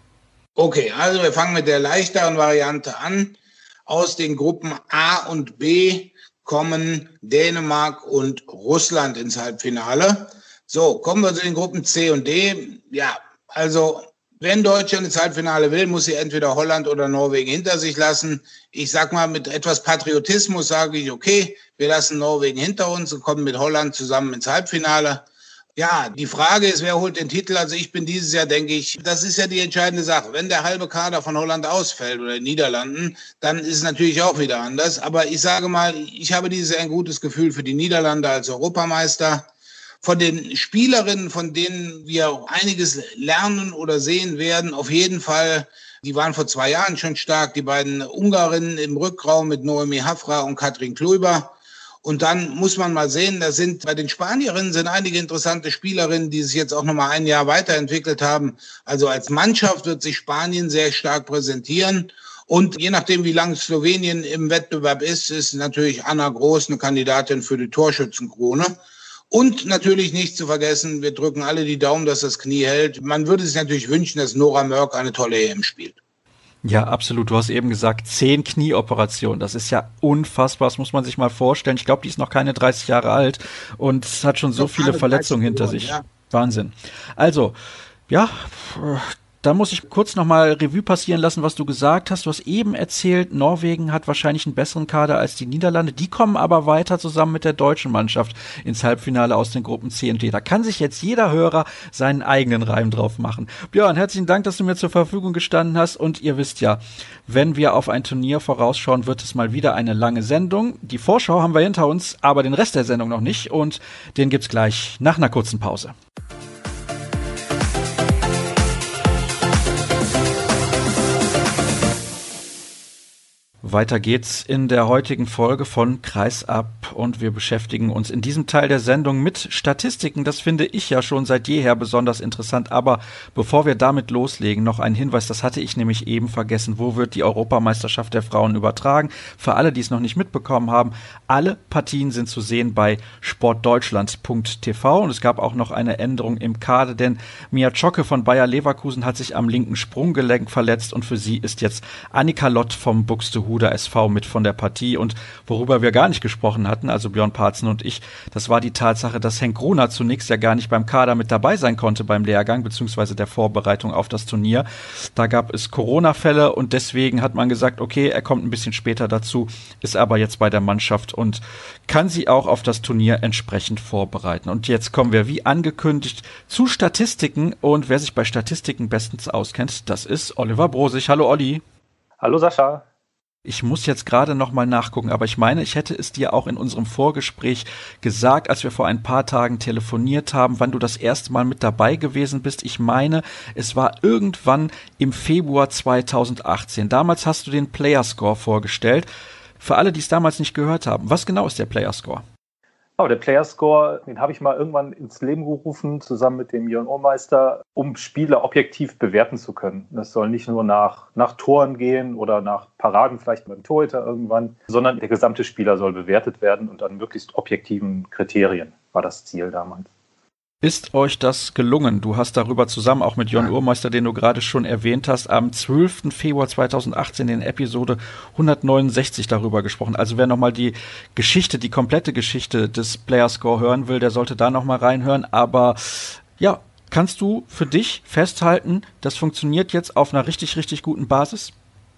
Okay, also wir fangen mit der leichteren Variante an. Aus den Gruppen A und B kommen Dänemark und Russland ins Halbfinale. So, kommen wir zu den Gruppen C und D. Ja, also wenn Deutschland ins Halbfinale will, muss sie entweder Holland oder Norwegen hinter sich lassen. Ich sag mal, mit etwas Patriotismus sage ich, okay, wir lassen Norwegen hinter uns und kommen mit Holland zusammen ins Halbfinale. Ja, die Frage ist, wer holt den Titel? Also ich bin dieses Jahr, denke ich, das ist ja die entscheidende Sache. Wenn der halbe Kader von Holland ausfällt oder den Niederlanden, dann ist es natürlich auch wieder anders. Aber ich sage mal, ich habe dieses Jahr ein gutes Gefühl für die Niederlande als Europameister. Von den Spielerinnen, von denen wir einiges lernen oder sehen werden, auf jeden Fall, die waren vor zwei Jahren schon stark, die beiden Ungarinnen im Rückraum mit Noemi Hafra und Katrin Kluiber. Und dann muss man mal sehen, da sind bei den Spanierinnen sind einige interessante Spielerinnen, die sich jetzt auch nochmal ein Jahr weiterentwickelt haben. Also als Mannschaft wird sich Spanien sehr stark präsentieren. Und je nachdem, wie lange Slowenien im Wettbewerb ist, ist natürlich Anna Groß eine Kandidatin für die Torschützenkrone. Und natürlich nicht zu vergessen, wir drücken alle die Daumen, dass das Knie hält. Man würde sich natürlich wünschen, dass Nora Mörk eine tolle E M spielt. Ja, absolut. Du hast eben gesagt, zehn Knieoperationen. Das ist ja unfassbar. Das muss man sich mal vorstellen. Ich glaube, die ist noch keine dreißig Jahre alt und hat schon so viele Verletzungen hinter sich. Ja. Wahnsinn. Also, ja, da muss ich kurz nochmal Revue passieren lassen, was du gesagt hast. Du hast eben erzählt, Norwegen hat wahrscheinlich einen besseren Kader als die Niederlande. Die kommen aber weiter zusammen mit der deutschen Mannschaft ins Halbfinale aus den Gruppen C und D. Da kann sich jetzt jeder Hörer seinen eigenen Reim drauf machen. Björn, herzlichen Dank, dass du mir zur Verfügung gestanden hast. Und ihr wisst ja, wenn wir auf ein Turnier vorausschauen, wird es mal wieder eine lange Sendung. Die Vorschau haben wir hinter uns, aber den Rest der Sendung noch nicht. Und den gibt's gleich nach einer kurzen Pause. Weiter geht's in der heutigen Folge von Kreisab und wir beschäftigen uns in diesem Teil der Sendung mit Statistiken. Das finde ich ja schon seit jeher besonders interessant, aber bevor wir damit loslegen, noch ein Hinweis, das hatte ich nämlich eben vergessen. Wo wird die Europameisterschaft der Frauen übertragen? Für alle, die es noch nicht mitbekommen haben, alle Partien sind zu sehen bei sportdeutschland punkt t v und es gab auch noch eine Änderung im Kader, denn Mia Zschocke von Bayer Leverkusen hat sich am linken Sprunggelenk verletzt und für sie ist jetzt Annika Lott vom Buxtehude S V mit von der Partie. Und worüber wir gar nicht gesprochen hatten, also Björn Parzen und ich, das war die Tatsache, dass Henk Gruner zunächst ja gar nicht beim Kader mit dabei sein konnte beim Lehrgang beziehungsweise der Vorbereitung auf das Turnier. Da gab es Corona-Fälle und deswegen hat man gesagt, okay, er kommt ein bisschen später dazu, ist aber jetzt bei der Mannschaft und kann sie auch auf das Turnier entsprechend vorbereiten. Und jetzt kommen wir, wie angekündigt, zu Statistiken und wer sich bei Statistiken bestens auskennt, das ist Oliver Brosig. Hallo Olli. Hallo Sascha. Ich muss jetzt gerade noch mal nachgucken, aber ich meine, ich hätte es dir auch in unserem Vorgespräch gesagt, als wir vor ein paar Tagen telefoniert haben, wann du das erste Mal mit dabei gewesen bist. Ich meine, es war irgendwann im Februar zweitausendachtzehn. Damals hast du den Playerscore vorgestellt. Für alle, die es damals nicht gehört haben, was genau ist der Playerscore? Oh, der Playerscore, den habe ich mal irgendwann ins Leben gerufen, zusammen mit dem Jörn Ohrmeister, um Spieler objektiv bewerten zu können. Das soll nicht nur nach, nach Toren gehen oder nach Paraden, vielleicht beim Torhüter irgendwann, sondern der gesamte Spieler soll bewertet werden und an möglichst objektiven Kriterien war das Ziel damals. Ist euch das gelungen? Du hast darüber zusammen auch mit Jörn Ohrmeister, den du gerade schon erwähnt hast, am zwölften Februar zweitausendachtzehn in Episode hundertneunundsechzig darüber gesprochen. Also wer nochmal die Geschichte, die komplette Geschichte des Playerscore hören will, der sollte da nochmal reinhören. Aber ja, kannst du für dich festhalten, das funktioniert jetzt auf einer richtig, richtig guten Basis?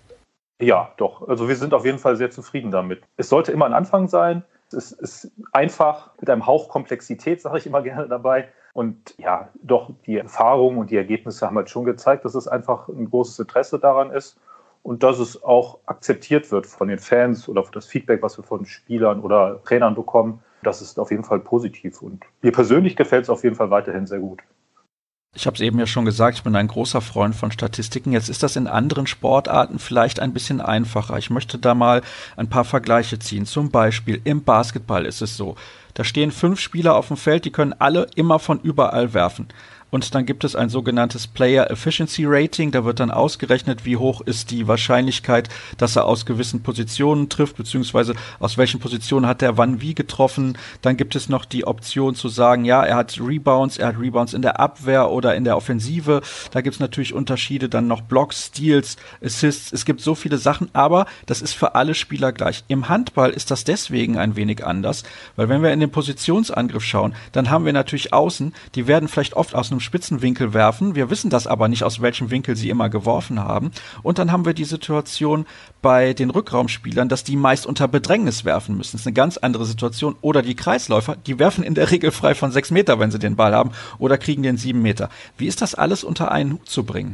Ja, doch. Also wir sind auf jeden Fall sehr zufrieden damit. Es sollte immer ein Anfang sein. Es ist einfach mit einem Hauch Komplexität, sage ich immer gerne dabei. Und ja, doch, die Erfahrungen und die Ergebnisse haben halt schon gezeigt, dass es einfach ein großes Interesse daran ist und dass es auch akzeptiert wird von den Fans oder das Feedback, was wir von Spielern oder Trainern bekommen. Das ist auf jeden Fall positiv. Und mir persönlich gefällt es auf jeden Fall weiterhin sehr gut. Ich habe es eben ja schon gesagt, ich bin ein großer Freund von Statistiken. Jetzt ist das in anderen Sportarten vielleicht ein bisschen einfacher. Ich möchte da mal ein paar Vergleiche ziehen. Zum Beispiel im Basketball ist es so, da stehen fünf Spieler auf dem Feld, die können alle immer von überall werfen. Und dann gibt es ein sogenanntes Player Efficiency Rating, da wird dann ausgerechnet, wie hoch ist die Wahrscheinlichkeit, dass er aus gewissen Positionen trifft, beziehungsweise aus welchen Positionen hat er wann wie getroffen. Dann gibt es noch die Option zu sagen, ja, er hat Rebounds, er hat Rebounds in der Abwehr oder in der Offensive. Da gibt es natürlich Unterschiede, dann noch Blocks, Steals, Assists. Es gibt so viele Sachen, aber das ist für alle Spieler gleich. Im Handball ist das deswegen ein wenig anders, weil wenn wir in den Positionsangriff schauen, dann haben wir natürlich Außen, die werden vielleicht oft aus einem Spitzenwinkel werfen. Wir wissen das aber nicht, aus welchem Winkel sie immer geworfen haben. Und dann haben wir die Situation bei den Rückraumspielern, dass die meist unter Bedrängnis werfen müssen. Das ist eine ganz andere Situation. Oder die Kreisläufer, die werfen in der Regel frei von sechs Meter, wenn sie den Ball haben, oder kriegen den sieben Meter. Wie ist das alles unter einen Hut zu bringen?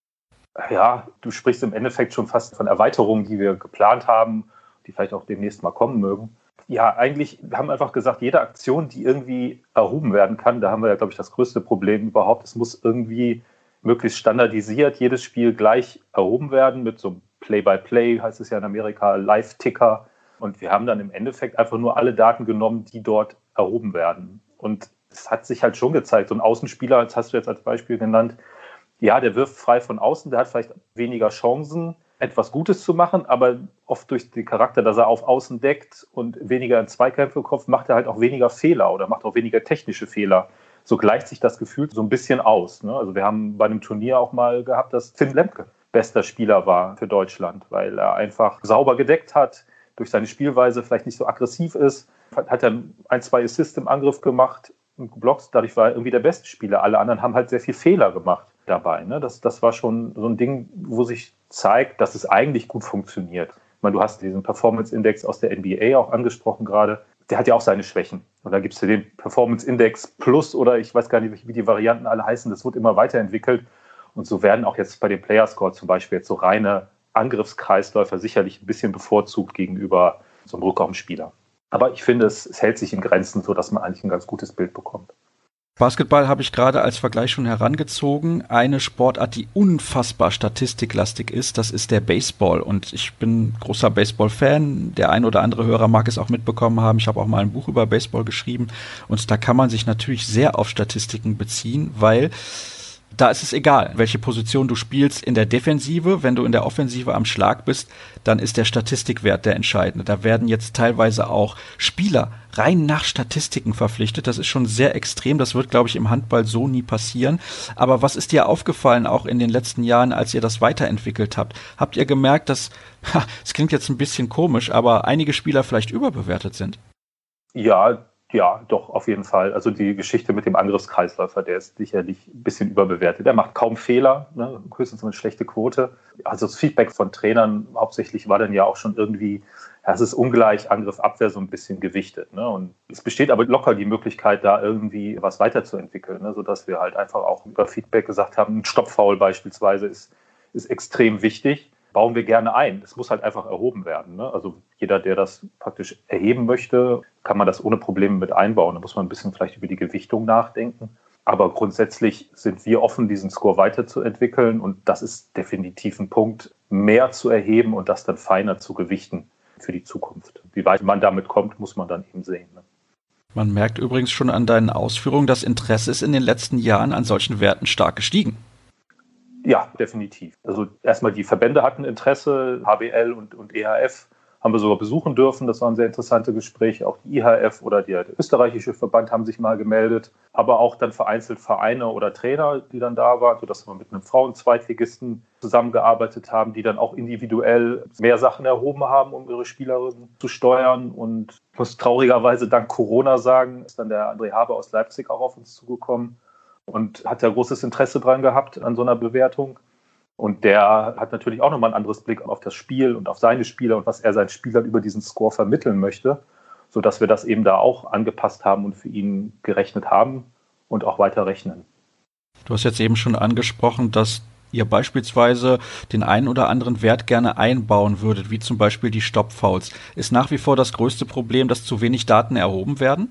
Ja, du sprichst im Endeffekt schon fast von Erweiterungen, die wir geplant haben, die vielleicht auch demnächst mal kommen mögen. Ja, eigentlich, wir haben einfach gesagt, jede Aktion, die irgendwie erhoben werden kann, da haben wir ja, glaube ich, das größte Problem überhaupt. Es muss irgendwie möglichst standardisiert jedes Spiel gleich erhoben werden mit so einem Play-by-Play, heißt es ja in Amerika, Live-Ticker. Und wir haben dann im Endeffekt einfach nur alle Daten genommen, die dort erhoben werden. Und es hat sich halt schon gezeigt, so ein Außenspieler, das hast du jetzt als Beispiel genannt, ja, der wirft frei von außen, der hat vielleicht weniger Chancen, etwas Gutes zu machen, aber oft durch den Charakter, dass er auf Außen deckt und weniger in Zweikämpfe kommt, macht er halt auch weniger Fehler oder macht auch weniger technische Fehler. So gleicht sich das Gefühl so ein bisschen aus. Ne? Also wir haben bei einem Turnier auch mal gehabt, dass Finn Lemke bester Spieler war für Deutschland, weil er einfach sauber gedeckt hat, durch seine Spielweise vielleicht nicht so aggressiv ist, hat er ein, zwei Assists im Angriff gemacht und geblockt, dadurch war er irgendwie der beste Spieler. Alle anderen haben halt sehr viel Fehler gemacht dabei. Ne? Das, das war schon so ein Ding, wo sich zeigt, dass es eigentlich gut funktioniert. Ich meine, du hast diesen Performance-Index aus der N B A auch angesprochen gerade. Der hat ja auch seine Schwächen. Und da gibt es ja den Performance-Index Plus oder ich weiß gar nicht, wie die Varianten alle heißen. Das wird immer weiterentwickelt. Und so werden auch jetzt bei dem Playerscore zum Beispiel jetzt so reine Angriffskreisläufer sicherlich ein bisschen bevorzugt gegenüber so einem Rückraumspieler. Aber ich finde, es, es hält sich in Grenzen, sodass man eigentlich ein ganz gutes Bild bekommt. Basketball habe ich gerade als Vergleich schon herangezogen. Eine Sportart, die unfassbar statistiklastig ist, das ist der Baseball. Und ich bin großer Baseball-Fan. Der ein oder andere Hörer mag es auch mitbekommen haben. Ich habe auch mal ein Buch über Baseball geschrieben. Und da kann man sich natürlich sehr auf Statistiken beziehen, weil da ist es egal, welche Position du spielst in der Defensive. Wenn du in der Offensive am Schlag bist, dann ist der Statistikwert der entscheidende. Da werden jetzt teilweise auch Spieler rein nach Statistiken verpflichtet. Das ist schon sehr extrem. Das wird, glaube ich, im Handball so nie passieren. Aber was ist dir aufgefallen, auch in den letzten Jahren, als ihr das weiterentwickelt habt? Habt ihr gemerkt, dass, es klingt jetzt ein bisschen komisch, aber einige Spieler vielleicht überbewertet sind? Ja, Ja, doch, auf jeden Fall. Also die Geschichte mit dem Angriffskreisläufer, der ist sicherlich ein bisschen überbewertet. Er macht kaum Fehler, ne? Höchstens eine schlechte Quote. Also das Feedback von Trainern hauptsächlich war dann ja auch schon irgendwie, ja, es ist ungleich Angriff, Abwehr so ein bisschen gewichtet. Ne? Und es besteht aber locker die Möglichkeit, da irgendwie was weiterzuentwickeln, ne? Sodass wir halt einfach auch über Feedback gesagt haben, ein Stoppfoul beispielsweise ist, ist extrem wichtig. Bauen wir gerne ein. Es muss halt einfach erhoben werden. Ne? Also jeder, der das praktisch erheben möchte, kann man das ohne Probleme mit einbauen. Da muss man ein bisschen vielleicht über die Gewichtung nachdenken. Aber grundsätzlich sind wir offen, diesen Score weiterzuentwickeln. Und das ist definitiv ein Punkt, mehr zu erheben und das dann feiner zu gewichten für die Zukunft. Wie weit man damit kommt, muss man dann eben sehen. Ne? Man merkt übrigens schon an deinen Ausführungen, das Interesse ist in den letzten Jahren an solchen Werten stark gestiegen. Ja, definitiv. Also erstmal die Verbände hatten Interesse, H B L und, und E H F haben wir sogar besuchen dürfen. Das waren sehr interessante Gespräche. Auch die I H F oder der, der österreichische Verband haben sich mal gemeldet. Aber auch dann vereinzelt Vereine oder Trainer, die dann da waren, sodass wir mit einem Frauen-Zweitligisten zusammengearbeitet haben, die dann auch individuell mehr Sachen erhoben haben, um ihre Spielerinnen zu steuern. Und ich muss traurigerweise dank Corona sagen, ist dann der André Haber aus Leipzig auch auf uns zugekommen und hat ja großes Interesse dran gehabt an so einer Bewertung. Und der hat natürlich auch nochmal einen anderes Blick auf das Spiel und auf seine Spieler und was er seinen Spielern über diesen Score vermitteln möchte, sodass wir das eben da auch angepasst haben und für ihn gerechnet haben und auch weiter rechnen. Du hast jetzt eben schon angesprochen, dass ihr beispielsweise den einen oder anderen Wert gerne einbauen würdet, wie zum Beispiel die Stoppfouls. Ist nach wie vor das größte Problem, dass zu wenig Daten erhoben werden?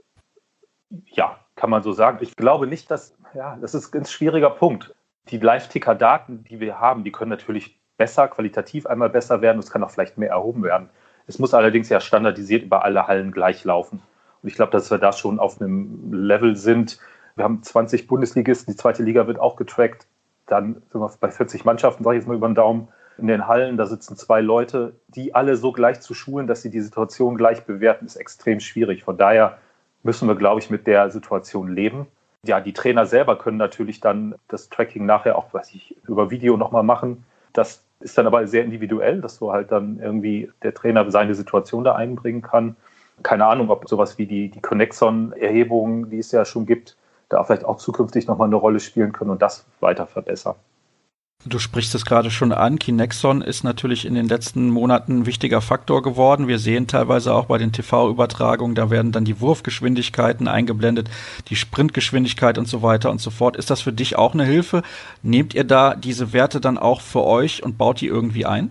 Ja, kann man so sagen. Ich glaube nicht, dass, ja, das ist ein ganz schwieriger Punkt. Die Live-Ticker-Daten, die wir haben, die können natürlich besser, qualitativ einmal besser werden. Es kann auch vielleicht mehr erhoben werden. Es muss allerdings ja standardisiert über alle Hallen gleich laufen. Und ich glaube, dass wir da schon auf einem Level sind. Wir haben zwanzig Bundesligisten, die zweite Liga wird auch getrackt. Dann sind wir bei vierzig Mannschaften, sage ich jetzt mal über den Daumen. In den Hallen, da sitzen zwei Leute, die alle so gleich zu schulen, dass sie die Situation gleich bewerten, ist extrem schwierig. Von daher müssen wir, glaube ich, mit der Situation leben. Ja, die Trainer selber können natürlich dann das Tracking nachher auch, weiß ich, über Video nochmal machen. Das ist dann aber sehr individuell, dass so halt dann irgendwie der Trainer seine Situation da einbringen kann. Keine Ahnung, ob sowas wie die, die Connexon-Erhebungen, die es ja schon gibt, da vielleicht auch zukünftig nochmal eine Rolle spielen können und das weiter verbessern. Du sprichst es gerade schon an. Kinexon ist natürlich in den letzten Monaten ein wichtiger Faktor geworden. Wir sehen teilweise auch bei den T V-Übertragungen, da werden dann die Wurfgeschwindigkeiten eingeblendet, die Sprintgeschwindigkeit und so weiter und so fort. Ist das für dich auch eine Hilfe? Nehmt ihr da diese Werte dann auch für euch und baut die irgendwie ein?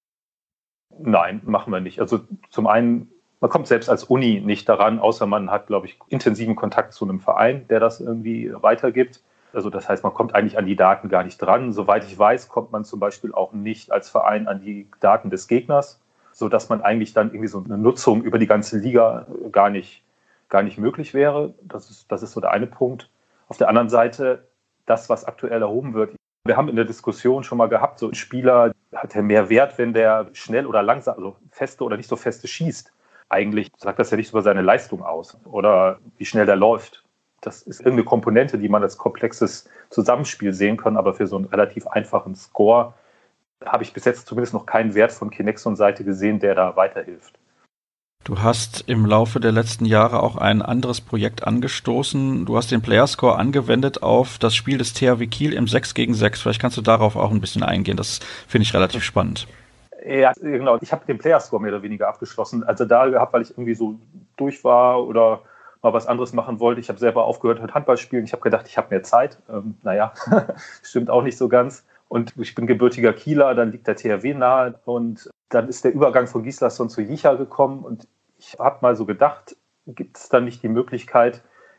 Nein, machen wir nicht. Also zum einen, man kommt selbst als Uni nicht daran, außer man hat, glaube ich, intensiven Kontakt zu einem Verein, der das irgendwie weitergibt. Also das heißt, man kommt eigentlich an die Daten gar nicht dran. Soweit ich weiß, kommt man zum Beispiel auch nicht als Verein an die Daten des Gegners, sodass man eigentlich dann irgendwie so eine Nutzung über die ganze Liga gar nicht, gar nicht möglich wäre. Das ist, das ist so der eine Punkt. Auf der anderen Seite, das, was aktuell erhoben wird. Wir haben in der Diskussion schon mal gehabt, so ein Spieler hat ja mehr Wert, wenn der schnell oder langsam, also feste oder nicht so feste schießt. Eigentlich sagt das ja nicht über seine Leistung aus oder wie schnell der läuft. Das ist irgendeine Komponente, die man als komplexes Zusammenspiel sehen kann, aber für so einen relativ einfachen Score habe ich bis jetzt zumindest noch keinen Wert von Kinexon-Seite gesehen, der da weiterhilft. Du hast im Laufe der letzten Jahre auch ein anderes Projekt angestoßen. Du hast den Playerscore angewendet auf das Spiel des T H W Kiel im sechs gegen sechs. Vielleicht kannst du darauf auch ein bisschen eingehen. Das finde ich relativ spannend. Ja, genau. Ich habe den Playerscore mehr oder weniger abgeschlossen. Also da gehabt, weil ich irgendwie so durch war oder mal was anderes machen wollte. Ich habe selber aufgehört mit Handball spielen. Ich habe gedacht, ich habe mehr Zeit. Ähm, naja, stimmt auch nicht so ganz. Und ich bin gebürtiger Kieler, dann liegt der T H W nahe. Und dann ist der Übergang von Gislason zu Jicha gekommen. Und ich habe mal so gedacht, gibt es dann nicht die Möglichkeit,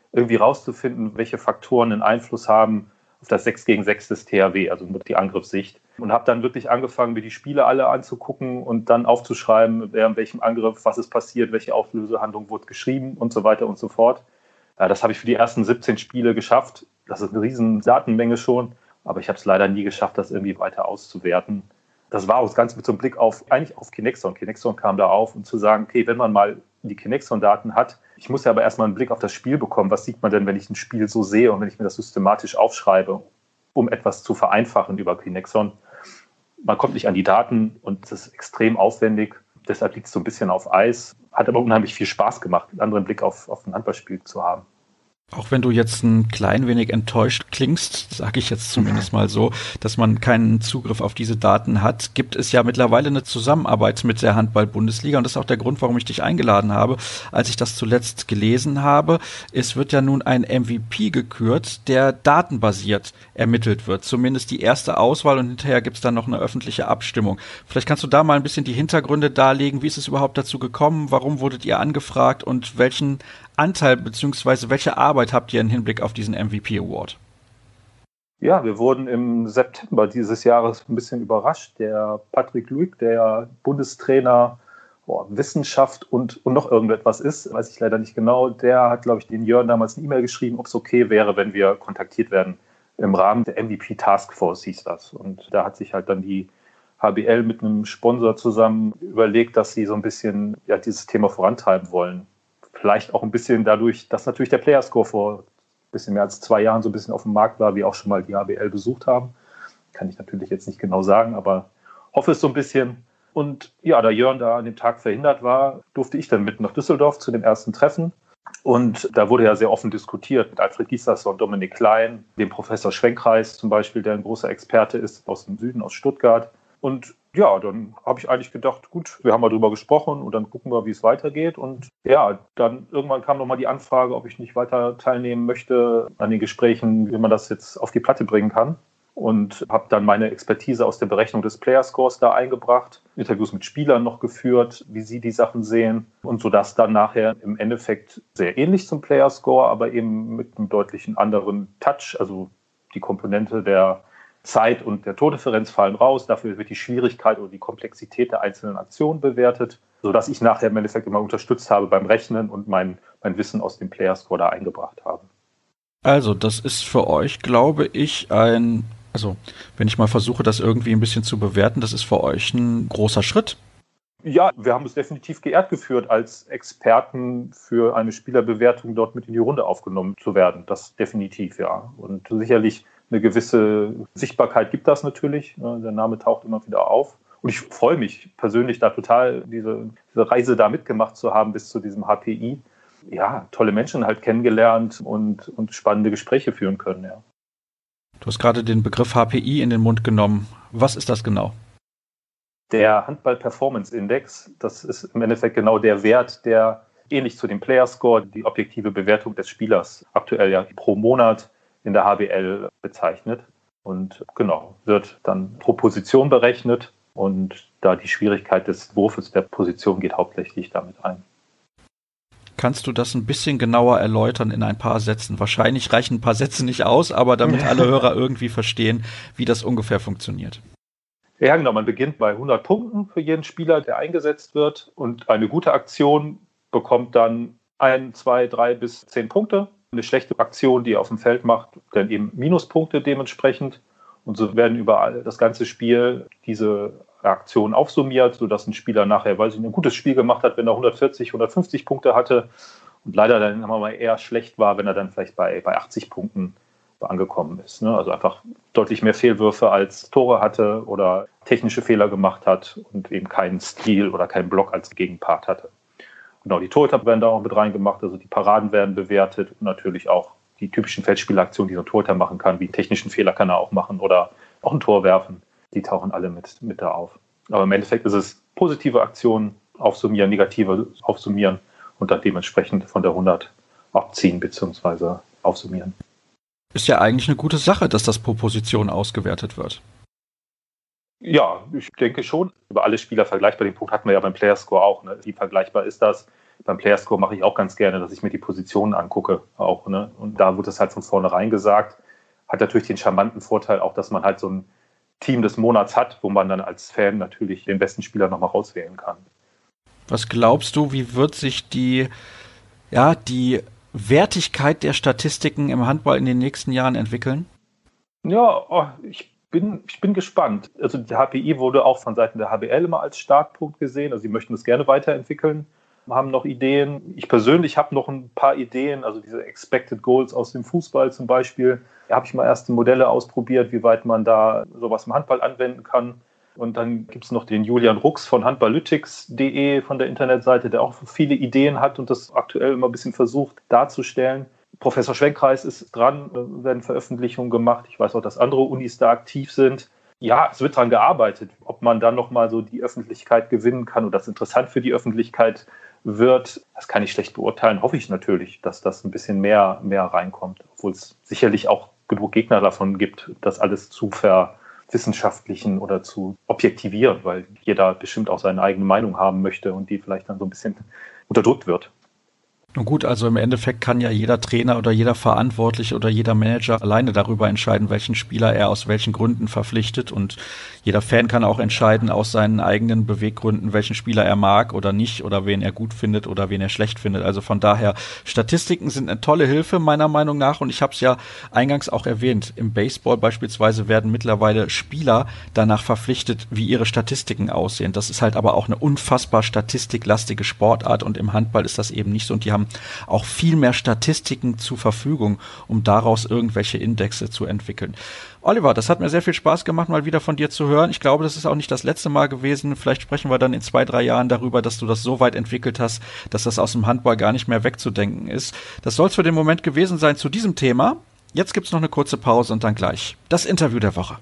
irgendwie rauszufinden, welche Faktoren einen Einfluss haben auf das sechs gegen sechs des T H W, also die Angriffssicht. Und habe dann wirklich angefangen, mir die Spiele alle anzugucken und dann aufzuschreiben, wer in welchem Angriff, was ist passiert, welche Auflösehandlung wurde geschrieben und so weiter und so fort. Das habe ich für die ersten siebzehn Spiele geschafft. Das ist eine riesen Datenmenge schon, aber ich habe es leider nie geschafft, das irgendwie weiter auszuwerten. Das war auch ganz mit so einem Blick auf, eigentlich auf Kinexon. Kinexon kam da auf, um zu sagen, okay, wenn man mal die Kinexon-Daten hat, ich muss ja aber erstmal einen Blick auf das Spiel bekommen. Was sieht man denn, wenn ich ein Spiel so sehe und wenn ich mir das systematisch aufschreibe, um etwas zu vereinfachen über Kinexon? Man kommt nicht an die Daten und es ist extrem aufwendig. Deshalb liegt es so ein bisschen auf Eis. Hat aber unheimlich viel Spaß gemacht, einen anderen Blick auf, auf ein Handballspiel zu haben. Auch wenn du jetzt ein klein wenig enttäuscht klingst, sage ich jetzt zumindest mal so, dass man keinen Zugriff auf diese Daten hat, gibt es ja mittlerweile eine Zusammenarbeit mit der Handball-Bundesliga und das ist auch der Grund, warum ich dich eingeladen habe. Als ich das zuletzt gelesen habe, es wird ja nun ein M V P gekürt, der datenbasiert ermittelt wird. Zumindest die erste Auswahl und hinterher gibt es dann noch eine öffentliche Abstimmung. Vielleicht kannst du da mal ein bisschen die Hintergründe darlegen. Wie ist es überhaupt dazu gekommen? Warum wurdet ihr angefragt und welchen Anteil bzw. welche Arbeit habt ihr im Hinblick auf diesen M V P Award? Ja, wir wurden im September dieses Jahres ein bisschen überrascht. Der Patrick Luig, der Bundestrainer oh, Wissenschaft und, und noch irgendetwas ist, weiß ich leider nicht genau, der hat, glaube ich, den Jörn damals eine E-Mail geschrieben, ob es okay wäre, wenn wir kontaktiert werden. Im Rahmen der M V P Taskforce hieß das. Und da hat sich halt dann die H B L mit einem Sponsor zusammen überlegt, dass sie so ein bisschen ja, dieses Thema vorantreiben wollen. Vielleicht auch ein bisschen dadurch, dass natürlich der Playerscore vor ein bisschen mehr als zwei Jahren so ein bisschen auf dem Markt war, wie auch schon mal die H B L besucht haben. Kann ich natürlich jetzt nicht genau sagen, aber hoffe es so ein bisschen. Und ja, da Jörn da an dem Tag verhindert war, durfte ich dann mit nach Düsseldorf zu dem ersten Treffen. Und da wurde ja sehr offen diskutiert mit Alfred Gislason, Dominik Klein, dem Professor Schwenkreis zum Beispiel, der ein großer Experte ist aus dem Süden, aus Stuttgart. Und ja, dann habe ich eigentlich gedacht, gut, wir haben mal drüber gesprochen und dann gucken wir, wie es weitergeht. Und ja, dann irgendwann kam nochmal die Anfrage, ob ich nicht weiter teilnehmen möchte an den Gesprächen, wie man das jetzt auf die Platte bringen kann. Und habe dann meine Expertise aus der Berechnung des Playerscores da eingebracht, Interviews mit Spielern noch geführt, wie sie die Sachen sehen. Und sodass dann nachher im Endeffekt sehr ähnlich zum Playerscore, aber eben mit einem deutlichen anderen Touch, also die Komponente der Zeit und der Tordifferenz fallen raus. Dafür wird die Schwierigkeit oder die Komplexität der einzelnen Aktionen bewertet, sodass ich nachher im Endeffekt immer unterstützt habe beim Rechnen und mein, mein Wissen aus dem Playerscore da eingebracht habe. Also, das ist für euch, glaube ich, ein, also wenn ich mal versuche, das irgendwie ein bisschen zu bewerten, das ist für euch ein großer Schritt. Ja, wir haben uns definitiv geehrt geführt, als Experten für eine Spielerbewertung dort mit in die Runde aufgenommen zu werden. Das definitiv, ja. Und sicherlich eine gewisse Sichtbarkeit gibt das natürlich. Der Name taucht immer wieder auf. Und ich freue mich persönlich da total, diese, diese Reise da mitgemacht zu haben bis zu diesem H P I. Ja, tolle Menschen halt kennengelernt und, und spannende Gespräche führen können, ja. Du hast gerade den Begriff H P I in den Mund genommen. Was ist das genau? Der Handball-Performance-Index, das ist im Endeffekt genau der Wert, der ähnlich zu dem Player-Score die objektive Bewertung des Spielers aktuell ja pro Monat in der H B L bezeichnet. Und genau, wird dann pro Position berechnet und da die Schwierigkeit des Wurfes der Position geht hauptsächlich damit ein. Kannst du das ein bisschen genauer erläutern in ein paar Sätzen? Wahrscheinlich reichen ein paar Sätze nicht aus, aber damit alle Hörer irgendwie verstehen, wie das ungefähr funktioniert. Ja, genau. Man beginnt bei hundert Punkten für jeden Spieler, der eingesetzt wird. Und eine gute Aktion bekommt dann ein, zwei, drei bis zehn Punkte. Eine schlechte Aktion, die er auf dem Feld macht, dann eben Minuspunkte dementsprechend. Und so werden über das ganze Spiel diese Aktionen aufsummiert, sodass ein Spieler nachher, weil er ein gutes Spiel gemacht hat, wenn er hundertvierzig, hundertfünfzig Punkte hatte und leider dann haben wir mal eher schlecht war, wenn er dann vielleicht bei, bei achtzig Punkten angekommen ist. Ne? Also einfach deutlich mehr Fehlwürfe als Tore hatte oder technische Fehler gemacht hat und eben keinen Stil oder keinen Block als Gegenpart hatte. Genau, die Torhüter werden da auch mit reingemacht, also die Paraden werden bewertet und natürlich auch die typischen Feldspielaktionen, die so ein Torhüter machen kann, wie einen technischen Fehler kann er auch machen oder auch ein Tor werfen. Die tauchen alle mit, mit da auf. Aber im Endeffekt ist es positive Aktionen aufsummieren, negative aufsummieren und dann dementsprechend von der hundert abziehen bzw. aufsummieren. Ist ja eigentlich eine gute Sache, dass das pro Position ausgewertet wird. Ja, ich denke schon. Über alle Spieler vergleichbar. Den Punkt hatten wir ja beim Playerscore auch. Ne? Wie vergleichbar ist das? beim Playerscore mache ich auch ganz gerne, dass ich mir die Positionen angucke auch, ne? Und da wurde es halt von vornherein gesagt, hat natürlich den charmanten Vorteil auch, dass man halt so ein Team des Monats hat, wo man dann als Fan natürlich den besten Spieler nochmal rauswählen kann. Was glaubst du, wie wird sich die, ja, die Wertigkeit der Statistiken im Handball in den nächsten Jahren entwickeln? Ja, oh, ich bin, ich bin gespannt. Also der H P I wurde auch von Seiten der H B L immer als Startpunkt gesehen. Also sie möchten es gerne weiterentwickeln, haben noch Ideen. Ich persönlich habe noch ein paar Ideen, also diese Expected Goals aus dem Fußball zum Beispiel. Da habe ich mal erste Modelle ausprobiert, wie weit man da sowas im Handball anwenden kann. Und dann gibt es noch den Julian Rux von handballytics punkt de von der Internetseite, der auch viele Ideen hat und das aktuell immer ein bisschen versucht darzustellen. Professor Schwenkreis ist dran, werden Veröffentlichungen gemacht. Ich weiß auch, dass andere Unis da aktiv sind. Ja, es wird daran gearbeitet. Ob man dann nochmal so die Öffentlichkeit gewinnen kann und das interessant für die Öffentlichkeit wird, das kann ich schlecht beurteilen. Hoffe ich natürlich, dass das ein bisschen mehr, mehr reinkommt, obwohl es sicherlich auch genug Gegner davon gibt, das alles zu verwissenschaftlichen oder zu objektivieren, weil jeder bestimmt auch seine eigene Meinung haben möchte und die vielleicht dann so ein bisschen unterdrückt wird. Nun gut, also im Endeffekt kann ja jeder Trainer oder jeder Verantwortliche oder jeder Manager alleine darüber entscheiden, welchen Spieler er aus welchen Gründen verpflichtet, und jeder Fan kann auch entscheiden aus seinen eigenen Beweggründen, welchen Spieler er mag oder nicht oder wen er gut findet oder wen er schlecht findet. Also von daher, Statistiken sind eine tolle Hilfe meiner Meinung nach, und ich habe es ja eingangs auch erwähnt, im Baseball beispielsweise werden mittlerweile Spieler danach verpflichtet, wie ihre Statistiken aussehen. Das ist halt aber auch eine unfassbar statistiklastige Sportart, und im Handball ist das eben nicht so, und die haben auch viel mehr Statistiken zur Verfügung, um daraus irgendwelche Indexe zu entwickeln. Oliver, das hat mir sehr viel Spaß gemacht, mal wieder von dir zu hören. Ich glaube, das ist auch nicht das letzte Mal gewesen. Vielleicht sprechen wir dann in zwei, drei Jahren darüber, dass du das so weit entwickelt hast, dass das aus dem Handball gar nicht mehr wegzudenken ist. Das soll es für den Moment gewesen sein zu diesem Thema. Jetzt gibt's noch eine kurze Pause und dann gleich das Interview der Woche.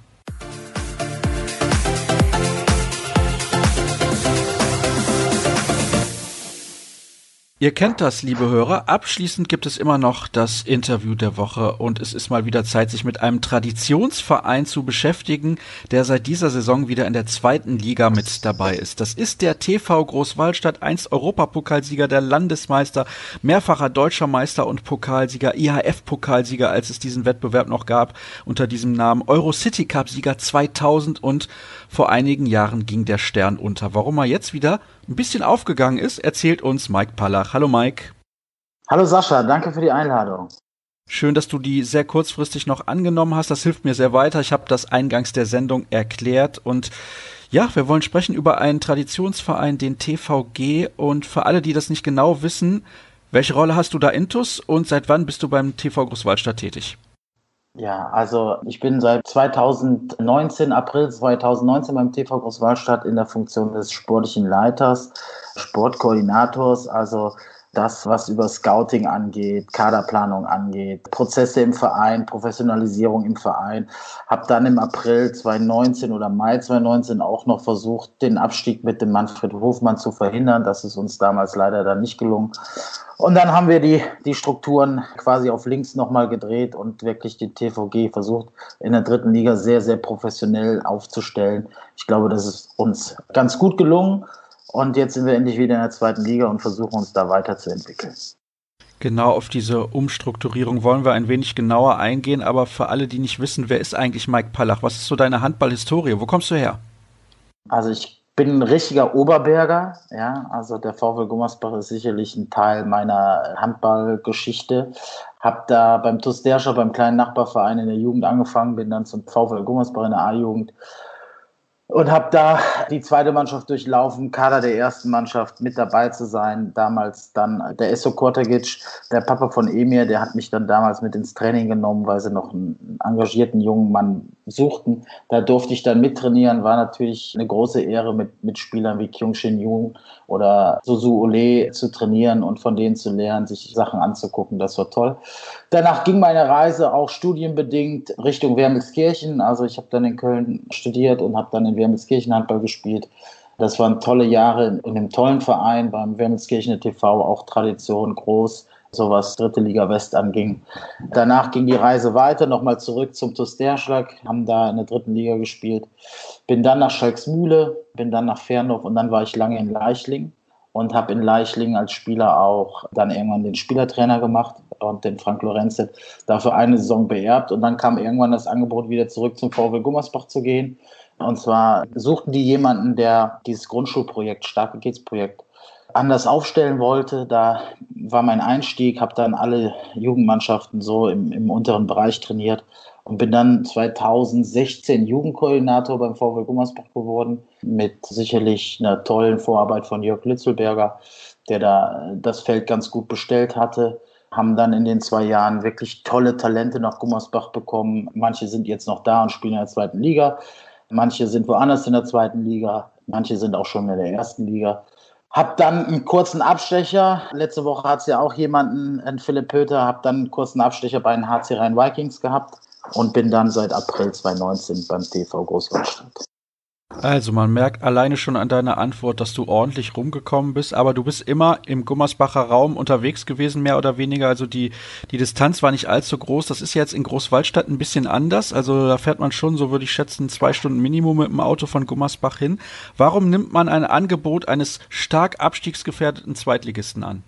Ihr kennt das, liebe Hörer. Abschließend gibt es immer noch das Interview der Woche, und es ist mal wieder Zeit, sich mit einem Traditionsverein zu beschäftigen, der seit dieser Saison wieder in der zweiten Liga mit dabei ist. Das ist der T V Großwallstadt, einst Europapokalsieger, der Landesmeister, mehrfacher deutscher Meister und Pokalsieger, I H F-Pokalsieger, als es diesen Wettbewerb noch gab, unter diesem Namen, Euro-City-Cup-Sieger zweitausend, und vor einigen Jahren ging der Stern unter. Warum er jetzt wieder ein bisschen aufgegangen ist, erzählt uns Mike Pallach. Hallo Mike. Hallo Sascha, danke für die Einladung. Schön, dass du die sehr kurzfristig noch angenommen hast. Das hilft mir sehr weiter. Ich habe das eingangs der Sendung erklärt, und ja, wir wollen sprechen über einen Traditionsverein, den T V G, und für alle, die das nicht genau wissen, welche Rolle hast du da intus und seit wann bist du beim T V Großwallstadt tätig? Ja, also ich bin seit zweitausendneunzehn, April zweitausendneunzehn beim T V Großwallstadt in der Funktion des sportlichen Leiters, Sportkoordinators, also das, was über Scouting angeht, Kaderplanung angeht, Prozesse im Verein, Professionalisierung im Verein. Habe dann im April zweitausendneunzehn oder Mai zweitausendneunzehn auch noch versucht, den Abstieg mit dem Manfred Hofmann zu verhindern. Das ist uns damals leider dann nicht gelungen. Und dann haben wir die, die Strukturen quasi auf links nochmal gedreht und wirklich die T V G versucht, in der dritten Liga sehr, sehr professionell aufzustellen. Ich glaube, das ist uns ganz gut gelungen. Und jetzt sind wir endlich wieder in der zweiten Liga und versuchen uns da weiterzuentwickeln. Genau, auf diese Umstrukturierung wollen wir ein wenig genauer eingehen. Aber für alle, die nicht wissen, wer ist eigentlich Mike Pallach? Was ist so deine Handballhistorie? Wo kommst du her? Also ich bin ein richtiger Oberberger. Ja, also der VfL Gummersbach ist sicherlich ein Teil meiner Handballgeschichte. Hab da beim T U S Derschau, beim kleinen Nachbarverein in der Jugend angefangen, bin dann zum VfL Gummersbach in der A-Jugend. Und habe da die zweite Mannschaft durchlaufen, Kader der ersten Mannschaft, mit dabei zu sein. Damals dann der Esso Kortagic, der Papa von Emir, der hat mich dann damals mit ins Training genommen, weil sie noch einen engagierten jungen Mann suchten. Da durfte ich dann mittrainieren, war natürlich eine große Ehre, mit, mit Spielern wie Kyung Shin Jung oder Susu Ole zu trainieren und von denen zu lernen, sich Sachen anzugucken. Das war toll. Danach ging meine Reise auch studienbedingt Richtung Wermelskirchen. Also ich habe dann in Köln studiert und habe dann in Wermelskirchen Handball gespielt. Das waren tolle Jahre in einem tollen Verein, beim Wermelskirchener T V, auch Tradition groß, so was dritte Liga West anging. Danach ging die Reise weiter, nochmal zurück zum T U S Derschlag, haben da in der dritten Liga gespielt. Bin dann nach Schalksmühle, bin dann nach Ferndorf und dann war ich lange in Leichlingen. und habe in Leichlingen als Spieler auch dann irgendwann den Spielertrainer gemacht und den Frank Lorenzet dafür eine Saison beerbt. Und dann kam irgendwann das Angebot, wieder zurück zum VfL Gummersbach zu gehen. Und zwar suchten die jemanden, der dieses Grundschulprojekt, Starke Kids-Projekt, anders aufstellen wollte. Da war mein Einstieg, habe dann alle Jugendmannschaften so im, im unteren Bereich trainiert und bin dann zweitausendsechzehn Jugendkoordinator beim VfL Gummersbach geworden, mit sicherlich einer tollen Vorarbeit von Jörg Litzelberger, der da das Feld ganz gut bestellt hatte. Haben dann in den zwei Jahren wirklich tolle Talente nach Gummersbach bekommen. Manche sind jetzt noch da und spielen in der zweiten Liga. Manche sind woanders in der zweiten Liga. Manche sind auch schon in der ersten Liga. Hab dann einen kurzen Abstecher. Letzte Woche hat es ja auch jemanden, einen Philipp Pöter, hab dann einen kurzen Abstecher bei den H C Rhein-Vikings gehabt und bin dann seit April zweitausendneunzehn beim T V Großwaldstadt. Also man merkt alleine schon an deiner Antwort, dass du ordentlich rumgekommen bist, aber du bist immer im Gummersbacher Raum unterwegs gewesen, mehr oder weniger. Also die, die Distanz war nicht allzu groß. Das ist jetzt in Großwaldstadt ein bisschen anders. Also da fährt man schon, so würde ich schätzen, zwei Stunden Minimum mit dem Auto von Gummersbach hin. Warum nimmt man ein Angebot eines stark abstiegsgefährdeten Zweitligisten an?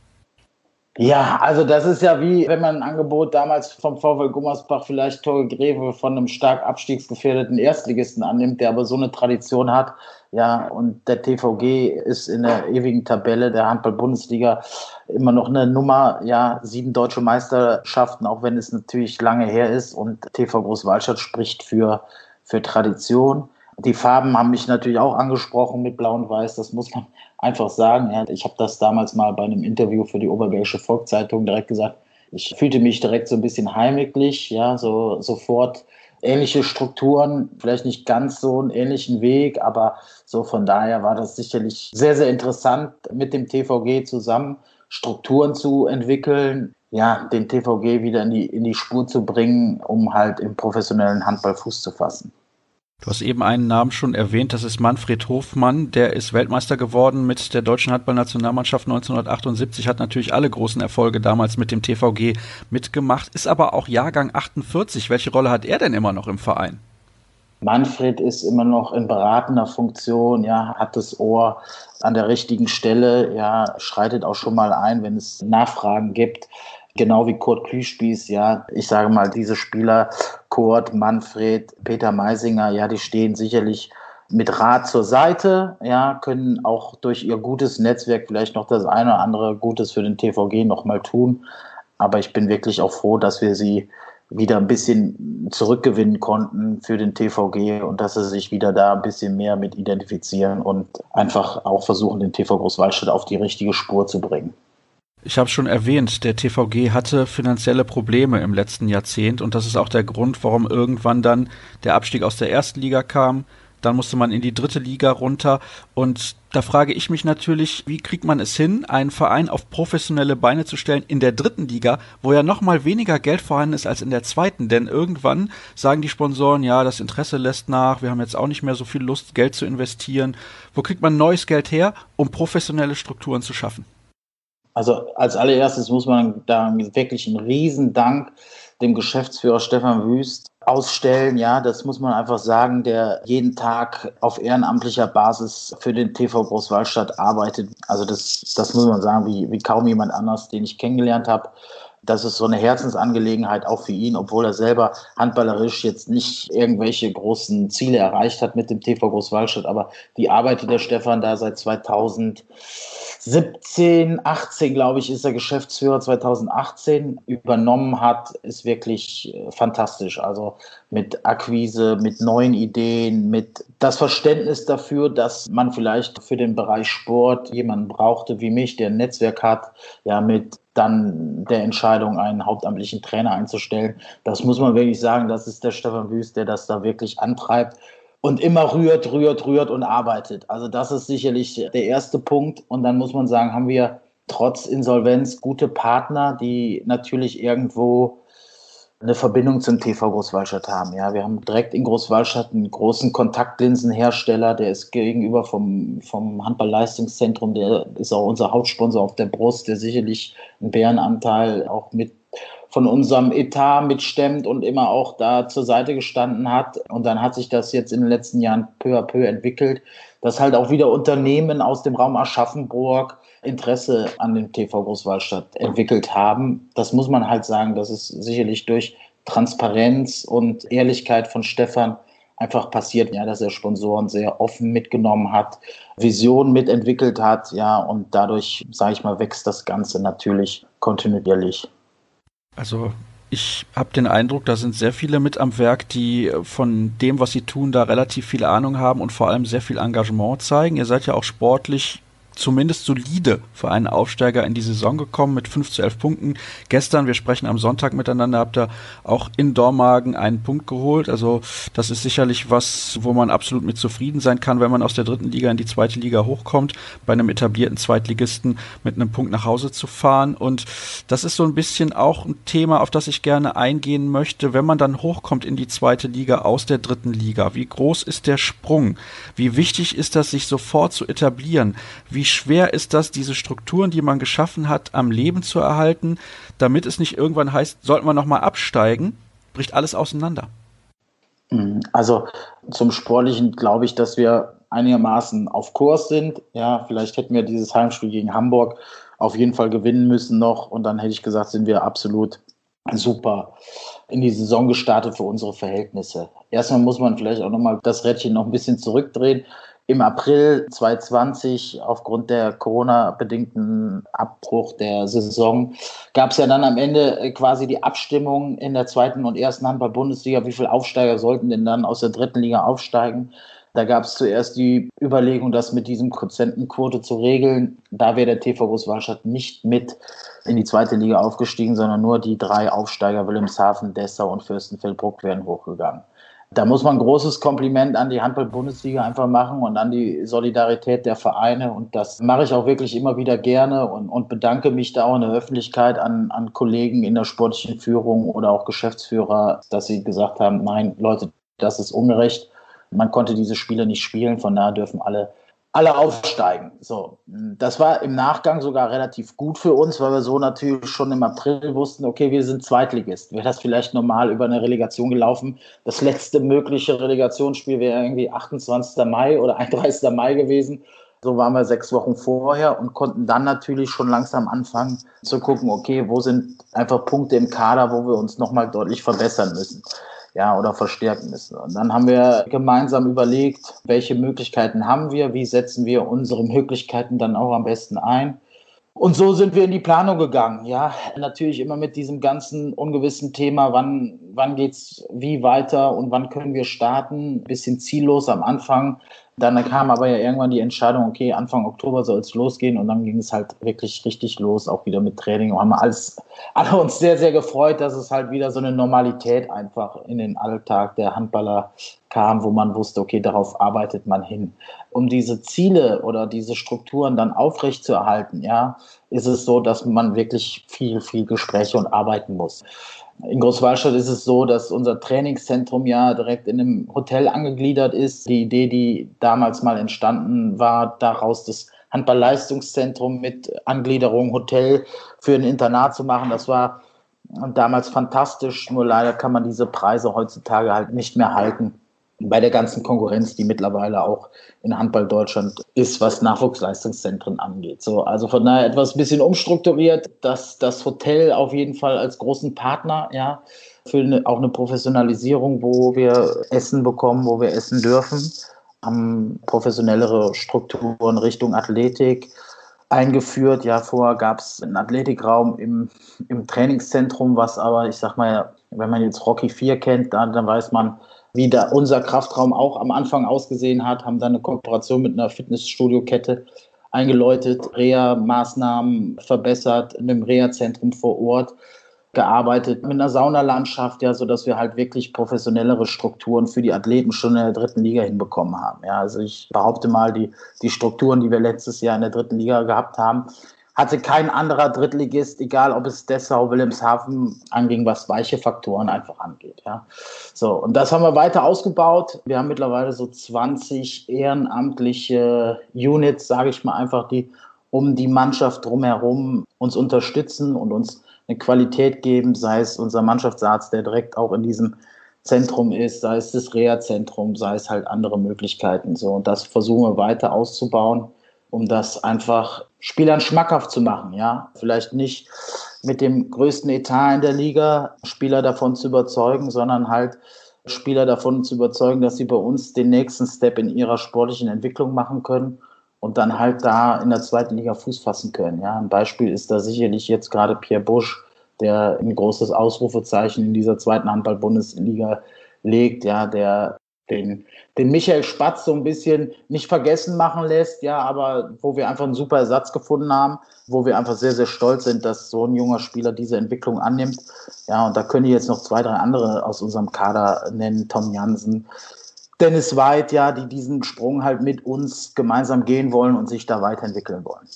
Ja, also das ist ja wie, wenn man ein Angebot damals vom VfL Gummersbach, vielleicht Torge Greve, von einem stark abstiegsgefährdeten Erstligisten annimmt, der aber so eine Tradition hat. Ja, und der T V G ist in der ewigen Tabelle der Handball-Bundesliga immer noch eine Nummer, ja, sieben deutsche Meisterschaften, auch wenn es natürlich lange her ist. Und T V Großwaldstadt spricht für, für Tradition. Die Farben haben mich natürlich auch angesprochen mit Blau und Weiß, das muss man einfach sagen. Ja, ich habe das damals mal bei einem Interview für die Oberbergische Volkszeitung direkt gesagt. Ich fühlte mich direkt so ein bisschen heimlich, ja, so sofort ähnliche Strukturen, vielleicht nicht ganz so einen ähnlichen Weg, aber so von daher war das sicherlich sehr, sehr interessant, mit dem T V G zusammen Strukturen zu entwickeln, ja, den T V G wieder in die, in die Spur zu bringen, um halt im professionellen Handball Fuß zu fassen. Du hast eben einen Namen schon erwähnt, das ist Manfred Hofmann, der ist Weltmeister geworden mit der deutschen Handballnationalmannschaft neunzehnhundertachtundsiebzig, hat natürlich alle großen Erfolge damals mit dem T V G mitgemacht, ist aber auch Jahrgang achtundvierzig. Welche Rolle hat er denn immer noch im Verein? Manfred ist immer noch in beratender Funktion, ja, hat das Ohr an der richtigen Stelle, ja, schreitet auch schon mal ein, wenn es Nachfragen gibt. Genau wie Kurt Klüspieß, ja, ich sage mal, diese Spieler, Kurt, Manfred, Peter Meisinger, ja, die stehen sicherlich mit Rat zur Seite, ja, können auch durch ihr gutes Netzwerk vielleicht noch das eine oder andere Gutes für den T V G nochmal tun. Aber ich bin wirklich auch froh, dass wir sie wieder ein bisschen zurückgewinnen konnten für den T V G und dass sie sich wieder da ein bisschen mehr mit identifizieren und einfach auch versuchen, den T V Großwaldstadt auf die richtige Spur zu bringen. Ich habe schon erwähnt, der T V G hatte finanzielle Probleme im letzten Jahrzehnt und das ist auch der Grund, warum irgendwann dann der Abstieg aus der ersten Liga kam. Dann musste man in die dritte Liga runter und da frage ich mich natürlich, wie kriegt man es hin, einen Verein auf professionelle Beine zu stellen in der dritten Liga, wo ja noch mal weniger Geld vorhanden ist als in der zweiten, denn irgendwann sagen die Sponsoren, ja, das Interesse lässt nach, wir haben jetzt auch nicht mehr so viel Lust, Geld zu investieren. Wo kriegt man neues Geld her, um professionelle Strukturen zu schaffen? Also als allererstes muss man da wirklich einen Riesendank dem Geschäftsführer Stefan Wüst ausstellen. Ja, das muss man einfach sagen, der jeden Tag auf ehrenamtlicher Basis für den T V Großwaldstadt arbeitet. Also das, das muss man sagen, wie, wie kaum jemand anders, den ich kennengelernt habe. Das ist so eine Herzensangelegenheit auch für ihn, obwohl er selber handballerisch jetzt nicht irgendwelche großen Ziele erreicht hat mit dem T V Großwaldstadt. Aber die Arbeit, die der Stefan da seit zweitausendsiebzehn, achtzehn, glaube ich, ist er Geschäftsführer, zweitausendachtzehn übernommen hat, ist wirklich fantastisch. Also mit Akquise, mit neuen Ideen, mit das Verständnis dafür, dass man vielleicht für den Bereich Sport jemanden brauchte wie mich, der ein Netzwerk hat, ja, mit dann der Entscheidung, einen hauptamtlichen Trainer einzustellen. Das muss man wirklich sagen, das ist der Stefan Wüst, der das da wirklich antreibt und immer rührt, rührt, rührt und arbeitet. Also das ist sicherlich der erste Punkt. Und dann muss man sagen, haben wir trotz Insolvenz gute Partner, die natürlich irgendwo eine Verbindung zum T V Großwaldstadt haben. Ja, wir haben direkt in Großwaldstadt einen großen Kontaktlinsenhersteller, der ist gegenüber vom, vom Handball-Leistungszentrum, der ist auch unser Hauptsponsor auf der Brust, der sicherlich einen Bärenanteil auch mit von unserem Etat mitstemmt und immer auch da zur Seite gestanden hat. Und dann hat sich das jetzt in den letzten Jahren peu à peu entwickelt, dass halt auch wieder Unternehmen aus dem Raum Aschaffenburg Interesse an dem T V Großwallstadt entwickelt haben. Das muss man halt sagen, das ist sicherlich durch Transparenz und Ehrlichkeit von Stefan einfach passiert, ja, dass er Sponsoren sehr offen mitgenommen hat, Visionen mitentwickelt hat, ja, und dadurch, sage ich mal, wächst das Ganze natürlich kontinuierlich. Also ich habe den Eindruck, da sind sehr viele mit am Werk, die von dem, was sie tun, da relativ viel Ahnung haben und vor allem sehr viel Engagement zeigen. Ihr seid ja auch sportlich zumindest solide für einen Aufsteiger in die Saison gekommen mit fünf zu elf Punkten. Gestern, wir sprechen am Sonntag miteinander, habt ihr auch in Dormagen einen Punkt geholt. Also das ist sicherlich was, wo man absolut mit zufrieden sein kann, wenn man aus der dritten Liga in die zweite Liga hochkommt, bei einem etablierten Zweitligisten mit einem Punkt nach Hause zu fahren. Und das ist so ein bisschen auch ein Thema, auf das ich gerne eingehen möchte, wenn man dann hochkommt in die zweite Liga aus der dritten Liga. Wie groß ist der Sprung? Wie wichtig ist das, sich sofort zu etablieren? Wie schwer ist das, diese Strukturen, die man geschaffen hat, am Leben zu erhalten, damit es nicht irgendwann heißt, sollten wir nochmal absteigen, bricht alles auseinander? Also zum Sportlichen glaube ich, dass wir einigermaßen auf Kurs sind. Ja, vielleicht hätten wir dieses Heimspiel gegen Hamburg auf jeden Fall gewinnen müssen noch und dann hätte ich gesagt, sind wir absolut super in die Saison gestartet für unsere Verhältnisse. Erstmal muss man vielleicht auch nochmal das Rädchen noch ein bisschen zurückdrehen. Im April zwanzig zwanzig, aufgrund der Corona-bedingten Abbruch der Saison, gab es ja dann am Ende quasi die Abstimmung in der zweiten und ersten Handball-Bundesliga, wie viele Aufsteiger sollten denn dann aus der dritten Liga aufsteigen. Da gab es zuerst die Überlegung, das mit diesem Prozentenquote zu regeln. Da wäre der T V Großwallstadt nicht mit in die zweite Liga aufgestiegen, sondern nur die drei Aufsteiger Wilhelmshaven, Dessau und Fürstenfeldbruck wären hochgegangen. Da muss man ein großes Kompliment an die Handball-Bundesliga einfach machen und an die Solidarität der Vereine. Und das mache ich auch wirklich immer wieder gerne und, und bedanke mich da auch in der Öffentlichkeit an, an Kollegen in der sportlichen Führung oder auch Geschäftsführer, dass sie gesagt haben, nein, Leute, das ist ungerecht. Man konnte diese Spiele nicht spielen, von daher dürfen alle alle aufsteigen. So, das war im Nachgang sogar relativ gut für uns, weil wir so natürlich schon im April wussten, okay, wir sind Zweitligist. Wäre das vielleicht normal über eine Relegation gelaufen? Das letzte mögliche Relegationsspiel wäre irgendwie achtundzwanzigster Mai oder einunddreißigster Mai gewesen. So waren wir sechs Wochen vorher und konnten dann natürlich schon langsam anfangen zu gucken, okay, wo sind einfach Punkte im Kader, wo wir uns nochmal deutlich verbessern müssen. Ja, oder verstärken müssen. Und dann haben wir gemeinsam überlegt, welche Möglichkeiten haben wir, wie setzen wir unsere Möglichkeiten dann auch am besten ein. Und so sind wir in die Planung gegangen. Ja, natürlich immer mit diesem ganzen ungewissen Thema, wann, wann geht's wie weiter und wann können wir starten. Ein bisschen ziellos am Anfang. Dann kam aber ja irgendwann die Entscheidung, okay, Anfang Oktober soll es losgehen und dann ging es halt wirklich richtig los, auch wieder mit Training. Und haben alles, alle uns sehr, sehr gefreut, dass es halt wieder so eine Normalität einfach in den Alltag der Handballer kam, wo man wusste, okay, darauf arbeitet man hin. Um diese Ziele oder diese Strukturen dann aufrechtzuerhalten, ja, ist es so, dass man wirklich viel, viel Gespräche und arbeiten muss. In Großwallstadt ist es so, dass unser Trainingszentrum ja direkt in einem Hotel angegliedert ist. Die Idee, die damals mal entstanden war, daraus das Handball-Leistungszentrum mit Angliederung, Hotel für ein Internat zu machen, das war damals fantastisch. Nur leider kann man diese Preise heutzutage halt nicht mehr halten. Bei der ganzen Konkurrenz, die mittlerweile auch in Handball Deutschland ist, was Nachwuchsleistungszentren angeht. So, also von daher etwas ein bisschen umstrukturiert, dass das Hotel auf jeden Fall als großen Partner, ja, für eine, auch eine Professionalisierung, wo wir Essen bekommen, wo wir essen dürfen, haben professionellere Strukturen Richtung Athletik eingeführt. Ja, vorher gab es einen Athletikraum im, im Trainingszentrum, was aber, ich sag mal, wenn man jetzt Rocky vier kennt, dann, dann weiß man, wie da unser Kraftraum auch am Anfang ausgesehen hat, haben dann eine Kooperation mit einer Fitnessstudio-Kette eingeläutet, Reha-Maßnahmen verbessert, in einem Reha-Zentrum vor Ort gearbeitet, mit einer Saunalandschaft, ja, sodass wir halt wirklich professionellere Strukturen für die Athleten schon in der dritten Liga hinbekommen haben. Ja, also ich behaupte mal, die, die Strukturen, die wir letztes Jahr in der dritten Liga gehabt haben, hatte kein anderer Drittligist, egal ob es Dessau, Wilhelmshaven anging, was weiche Faktoren einfach angeht. Ja. So, und das haben wir weiter ausgebaut. Wir haben mittlerweile so zwanzig ehrenamtliche Units, sage ich mal einfach, die um die Mannschaft drumherum uns unterstützen und uns eine Qualität geben, sei es unser Mannschaftsarzt, der direkt auch in diesem Zentrum ist, sei es das Reha-Zentrum, sei es halt andere Möglichkeiten. So, und das versuchen wir weiter auszubauen, um das einfach Spielern schmackhaft zu machen. Ja, vielleicht nicht mit dem größten Etat in der Liga Spieler davon zu überzeugen, sondern halt Spieler davon zu überzeugen, dass sie bei uns den nächsten Step in ihrer sportlichen Entwicklung machen können und dann halt da in der zweiten Liga Fuß fassen können. Ja, ein Beispiel ist da sicherlich jetzt gerade Pierre Busch, der ein großes Ausrufezeichen in dieser zweiten Handball-Bundesliga legt, ja, der den, den Michael Spatz so ein bisschen nicht vergessen machen lässt, ja, aber wo wir einfach einen super Ersatz gefunden haben, wo wir einfach sehr, sehr stolz sind, dass so ein junger Spieler diese Entwicklung annimmt. Ja, und da können ich jetzt noch zwei, drei andere aus unserem Kader nennen, Tom Jansen, Dennis Weid, ja, die diesen Sprung halt mit uns gemeinsam gehen wollen und sich da weiterentwickeln wollen.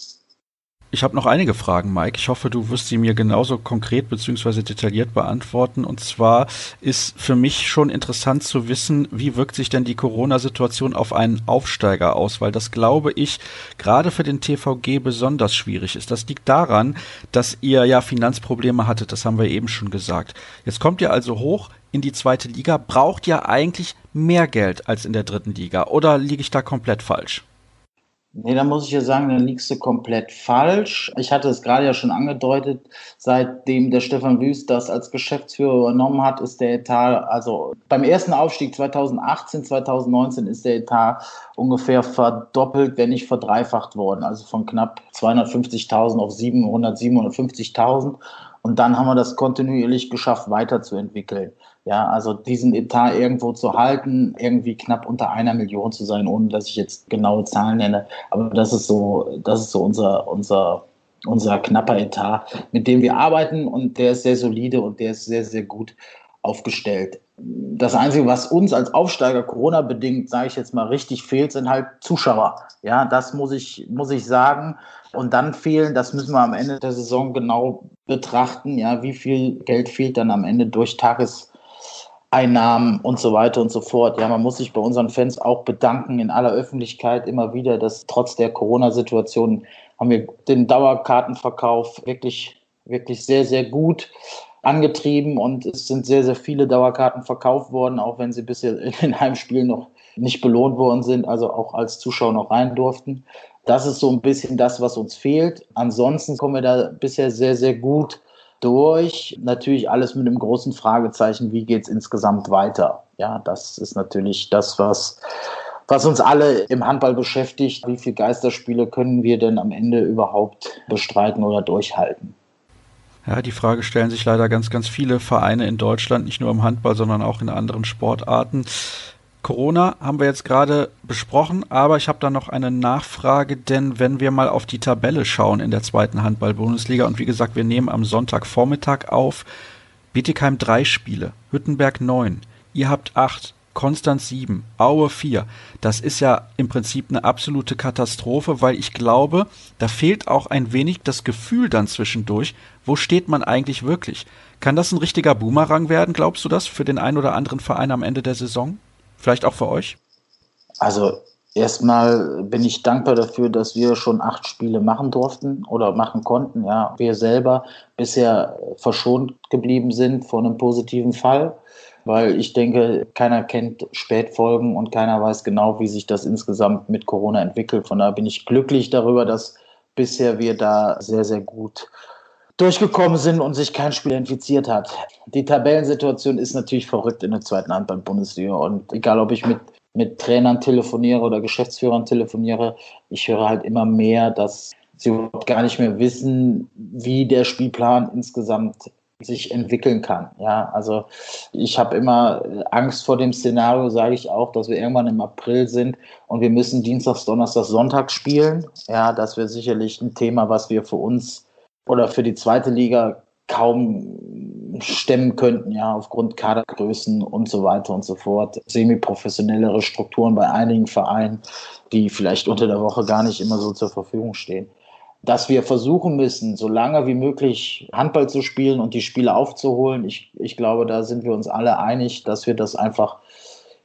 Ich habe noch einige Fragen, Mike. Ich hoffe, du wirst sie mir genauso konkret bzw. detailliert beantworten. Und zwar ist für mich schon interessant zu wissen, wie wirkt sich denn die Corona-Situation auf einen Aufsteiger aus? Weil das, glaube ich, gerade für den T V G besonders schwierig ist. Das liegt daran, dass ihr ja Finanzprobleme hattet. Das haben wir eben schon gesagt. Jetzt kommt ihr also hoch in die zweite Liga. Braucht ihr eigentlich mehr Geld als in der dritten Liga? Oder liege ich da komplett falsch? Nee, da muss ich ja sagen, da liegst du komplett falsch. Ich hatte es gerade ja schon angedeutet, seitdem der Stefan Wüst das als Geschäftsführer übernommen hat, ist der Etat, also beim ersten Aufstieg zweitausendachtzehn, zweitausendneunzehn ist der Etat ungefähr verdoppelt, wenn nicht verdreifacht worden. Also von knapp zweihundertfünfzigtausend auf siebenhundert, siebenhundertfünfzigtausend. Und dann haben wir das kontinuierlich geschafft, weiterzuentwickeln. Ja, also diesen Etat irgendwo zu halten, irgendwie knapp unter einer Million zu sein, ohne dass ich jetzt genaue Zahlen nenne. Aber das ist so, das ist so unser, unser, unser knapper Etat, mit dem wir arbeiten, und der ist sehr solide und der ist sehr, sehr gut aufgestellt. Das Einzige, was uns als Aufsteiger Corona-bedingt, sage ich jetzt mal, richtig fehlt, sind halt Zuschauer. Ja, das muss ich, muss ich sagen. Und dann fehlen, das müssen wir am Ende der Saison genau betrachten, ja, wie viel Geld fehlt dann am Ende durch Tageseinnahmen und so weiter und so fort. Ja, man muss sich bei unseren Fans auch bedanken in aller Öffentlichkeit immer wieder, dass trotz der Corona-Situation haben wir den Dauerkartenverkauf wirklich, wirklich sehr, sehr gut angetrieben, und es sind sehr, sehr viele Dauerkarten verkauft worden, auch wenn sie bisher in den Heimspielen noch nicht belohnt worden sind, also auch als Zuschauer noch rein durften. Das ist so ein bisschen das, was uns fehlt. Ansonsten kommen wir da bisher sehr, sehr gut durch. Natürlich alles mit einem großen Fragezeichen, wie geht es insgesamt weiter? Ja, das ist natürlich das, was, was uns alle im Handball beschäftigt. Wie viele Geisterspiele können wir denn am Ende überhaupt bestreiten oder durchhalten? Ja, die Frage stellen sich leider ganz, ganz viele Vereine in Deutschland, nicht nur im Handball, sondern auch in anderen Sportarten. Corona haben wir jetzt gerade besprochen, aber ich habe da noch eine Nachfrage, denn wenn wir mal auf die Tabelle schauen in der zweiten Handball-Bundesliga, und wie gesagt, wir nehmen am Sonntagvormittag auf, Bietigheim drei Spiele, Hüttenberg neun, ihr habt acht, Konstanz sieben, Aue vier. Das ist ja im Prinzip eine absolute Katastrophe, weil ich glaube, da fehlt auch ein wenig das Gefühl dann zwischendurch, wo steht man eigentlich wirklich? Kann das ein richtiger Boomerang werden, glaubst du das, für den einen oder anderen Verein am Ende der Saison? Vielleicht auch für euch? Also erstmal bin ich dankbar dafür, dass wir schon acht Spiele machen durften oder machen konnten. Ja, wir selber bisher verschont geblieben sind von einem positiven Fall, weil ich denke, keiner kennt Spätfolgen und keiner weiß genau, wie sich das insgesamt mit Corona entwickelt. Von daher bin ich glücklich darüber, dass bisher wir da sehr, sehr gut durchgekommen sind und sich kein Spieler infiziert hat. Die Tabellensituation ist natürlich verrückt in der zweiten Handball-Bundesliga, und egal, ob ich mit, mit Trainern telefoniere oder Geschäftsführern telefoniere, ich höre halt immer mehr, dass sie überhaupt gar nicht mehr wissen, wie der Spielplan insgesamt sich entwickeln kann. Ja, also ich habe immer Angst vor dem Szenario, sage ich auch, dass wir irgendwann im April sind und wir müssen Dienstags, Donnerstags, Sonntag spielen. Ja, das wäre sicherlich ein Thema, was wir für uns oder für die zweite Liga kaum stemmen könnten, ja, aufgrund Kadergrößen und so weiter und so fort. Semi-professionellere Strukturen bei einigen Vereinen, die vielleicht unter der Woche gar nicht immer so zur Verfügung stehen. Dass wir versuchen müssen, so lange wie möglich Handball zu spielen und die Spiele aufzuholen, ich, ich glaube, da sind wir uns alle einig, dass wir das einfach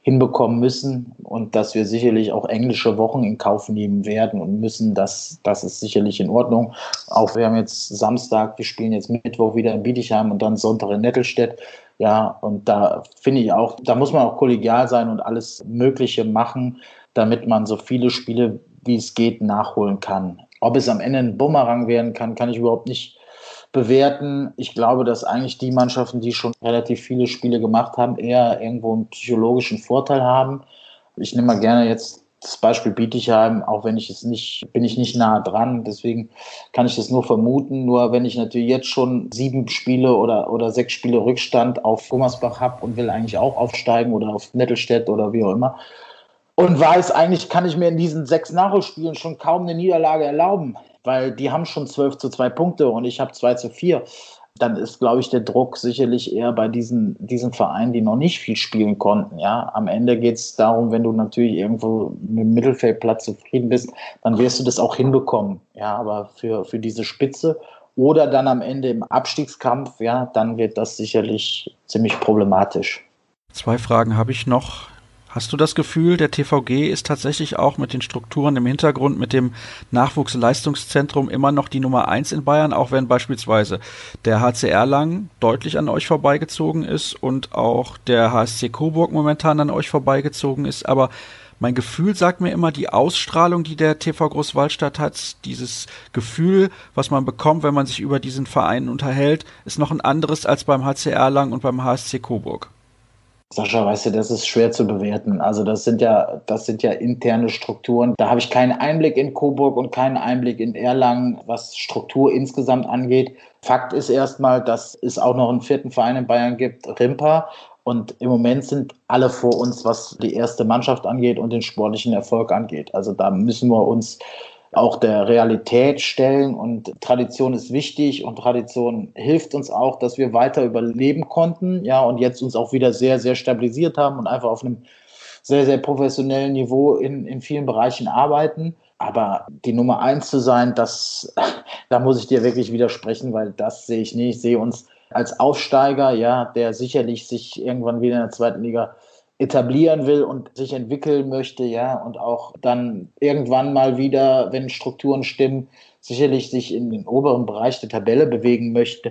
hinbekommen müssen und dass wir sicherlich auch englische Wochen in Kauf nehmen werden und müssen. Das, das ist sicherlich in Ordnung. Auch wir haben jetzt Samstag, wir spielen jetzt Mittwoch wieder in Bietigheim und dann Sonntag in Nettelstedt. Ja, und da finde ich auch, da muss man auch kollegial sein und alles Mögliche machen, damit man so viele Spiele, wie es geht, nachholen kann. Ob es am Ende ein Bumerang werden kann, kann ich überhaupt nicht bewerten. Ich glaube, dass eigentlich die Mannschaften, die schon relativ viele Spiele gemacht haben, eher irgendwo einen psychologischen Vorteil haben. Ich nehme mal gerne jetzt das Beispiel Bietigheim, auch wenn ich es nicht, bin ich nicht nah dran, deswegen kann ich das nur vermuten. Nur wenn ich natürlich jetzt schon sieben Spiele oder, oder sechs Spiele Rückstand auf Gummersbach habe und will eigentlich auch aufsteigen oder auf Nettelstedt oder wie auch immer und weiß, eigentlich kann ich mir in diesen sechs Nachholspielen schon kaum eine Niederlage erlauben, weil die haben schon zwölf zu zwei Punkte und ich habe zwei zu vier. Dann ist, glaube ich, der Druck sicherlich eher bei diesen, diesen Vereinen, die noch nicht viel spielen konnten. Ja, am Ende geht es darum, wenn du natürlich irgendwo mit dem Mittelfeldplatz zufrieden bist, dann wirst du das auch hinbekommen. Ja, aber für, für diese Spitze oder dann am Ende im Abstiegskampf, ja, dann wird das sicherlich ziemlich problematisch. Zwei Fragen habe ich noch. Hast du das Gefühl, der T V G ist tatsächlich auch mit den Strukturen im Hintergrund, mit dem Nachwuchsleistungszentrum immer noch die Nummer eins in Bayern, auch wenn beispielsweise der H C Erlangen deutlich an euch vorbeigezogen ist und auch der H S C Coburg momentan an euch vorbeigezogen ist, aber mein Gefühl sagt mir immer, die Ausstrahlung, die der T V Großwallstadt hat, dieses Gefühl, was man bekommt, wenn man sich über diesen Verein unterhält, ist noch ein anderes als beim H C Erlangen und beim H S C Coburg. Sascha, weißt du, das ist schwer zu bewerten. Also das sind ja, das sind ja interne Strukturen. Da habe ich keinen Einblick in Coburg und keinen Einblick in Erlangen, was Struktur insgesamt angeht. Fakt ist erstmal, dass es auch noch einen vierten Verein in Bayern gibt, Rimpa. Und im Moment sind alle vor uns, was die erste Mannschaft angeht und den sportlichen Erfolg angeht. Also da müssen wir uns auch der Realität stellen und Tradition ist wichtig und Tradition hilft uns auch, dass wir weiter überleben konnten, ja, und jetzt uns auch wieder sehr, sehr stabilisiert haben und einfach auf einem sehr, sehr professionellen Niveau in, in vielen Bereichen arbeiten. Aber die Nummer eins zu sein, das, da muss ich dir wirklich widersprechen, weil das sehe ich nicht. Ich sehe uns als Aufsteiger, ja, der sicherlich sich irgendwann wieder in der zweiten Liga etablieren will und sich entwickeln möchte, ja, und auch dann irgendwann mal wieder, wenn Strukturen stimmen, sicherlich sich in den oberen Bereich der Tabelle bewegen möchte.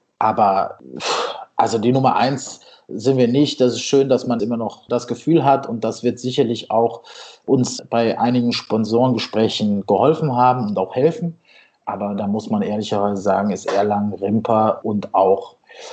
Aber also die Nummer eins sind wir nicht. Das ist schön, dass man immer noch das Gefühl hat und das wird sicherlich auch uns bei einigen Sponsorengesprächen geholfen haben und auch helfen. Aber da muss man ehrlicherweise sagen, ist Erlangen, Rimpa und auch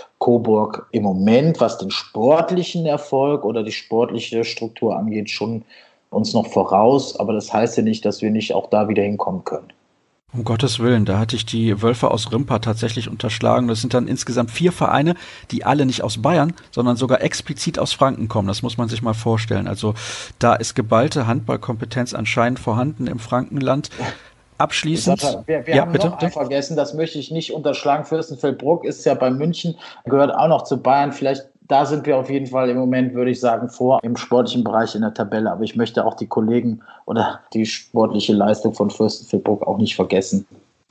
Coburg im Moment, was den sportlichen Erfolg oder die sportliche Struktur angeht, schon uns noch voraus. Aber das heißt ja nicht, dass wir nicht auch da wieder hinkommen können. Um Gottes Willen, da hatte ich die Wölfe aus Rimpa tatsächlich unterschlagen. Das sind dann insgesamt vier Vereine, die alle nicht aus Bayern, sondern sogar explizit aus Franken kommen. Das muss man sich mal vorstellen. Also da ist geballte Handballkompetenz anscheinend vorhanden im Frankenland. Abschließend. Sascha, wir wir ja, haben bitte, noch einen vergessen, das möchte ich nicht unterschlagen. Fürstenfeldbruck ist ja bei München, gehört auch noch zu Bayern. Vielleicht, da sind wir auf jeden Fall im Moment, würde ich sagen, vor im sportlichen Bereich in der Tabelle. Aber ich möchte auch die Kollegen oder die sportliche Leistung von Fürstenfeldbruck auch nicht vergessen.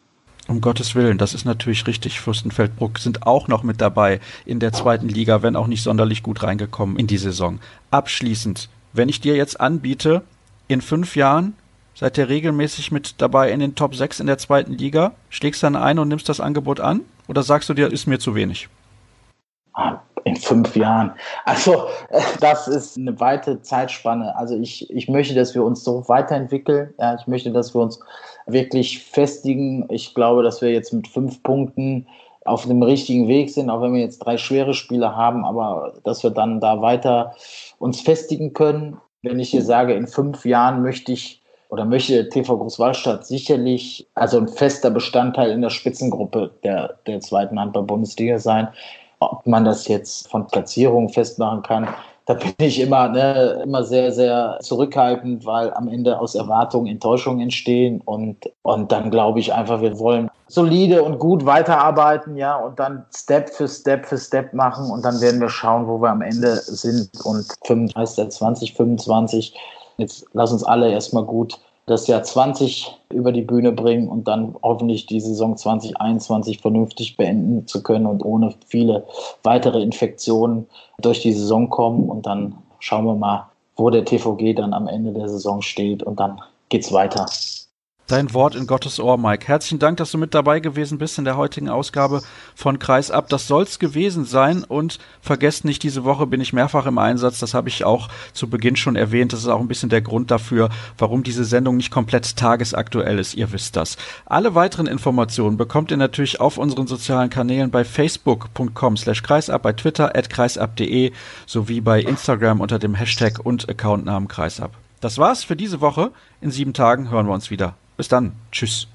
Um Gottes Willen, das ist natürlich richtig. Fürstenfeldbruck sind auch noch mit dabei in der zweiten Liga, wenn auch nicht sonderlich gut reingekommen in die Saison. Abschließend, wenn ich dir jetzt anbiete, in fünf Jahren seid ihr regelmäßig mit dabei in den Top sechs in der zweiten Liga? Schlägst dann ein und nimmst das Angebot an? Oder sagst du dir, ist mir zu wenig? In fünf Jahren. Also, das ist eine weite Zeitspanne. Also ich, ich möchte, dass wir uns so weiterentwickeln. Ja, ich möchte, dass wir uns wirklich festigen. Ich glaube, dass wir jetzt mit fünf Punkten auf dem richtigen Weg sind, auch wenn wir jetzt drei schwere Spiele haben, aber dass wir dann da weiter uns festigen können. Wenn ich hier sage, in fünf Jahren möchte ich oder möchte der T V Großwallstadt sicherlich also ein fester Bestandteil in der Spitzengruppe der, der zweiten Handball-Bundesliga sein. Ob man das jetzt von Platzierungen festmachen kann, da bin ich immer, ne, immer sehr, sehr zurückhaltend, weil am Ende aus Erwartungen Enttäuschungen entstehen und, und dann glaube ich einfach, wir wollen solide und gut weiterarbeiten, ja, und dann Step für Step für Step machen und dann werden wir schauen, wo wir am Ende sind und fünf heißt ja zwanzig fünfundzwanzig. Jetzt lass uns alle erstmal gut das Jahr zwanzig über die Bühne bringen und dann hoffentlich die Saison zwanzig einundzwanzig vernünftig beenden zu können und ohne viele weitere Infektionen durch die Saison kommen. Und dann schauen wir mal, wo der T V G dann am Ende der Saison steht und dann geht's weiter. Dein Wort in Gottes Ohr, Mike. Herzlichen Dank, dass du mit dabei gewesen bist in der heutigen Ausgabe von Kreisab. Das soll's gewesen sein und vergesst nicht, diese Woche bin ich mehrfach im Einsatz. Das habe ich auch zu Beginn schon erwähnt. Das ist auch ein bisschen der Grund dafür, warum diese Sendung nicht komplett tagesaktuell ist. Ihr wisst das. Alle weiteren Informationen bekommt ihr natürlich auf unseren sozialen Kanälen bei facebook punkt com slash kreisab, bei Twitter at kreisab punkt de sowie bei Instagram unter dem Hashtag und Accountnamen Kreisab. Das war's für diese Woche. In sieben Tagen hören wir uns wieder. Bis dann. Tschüss.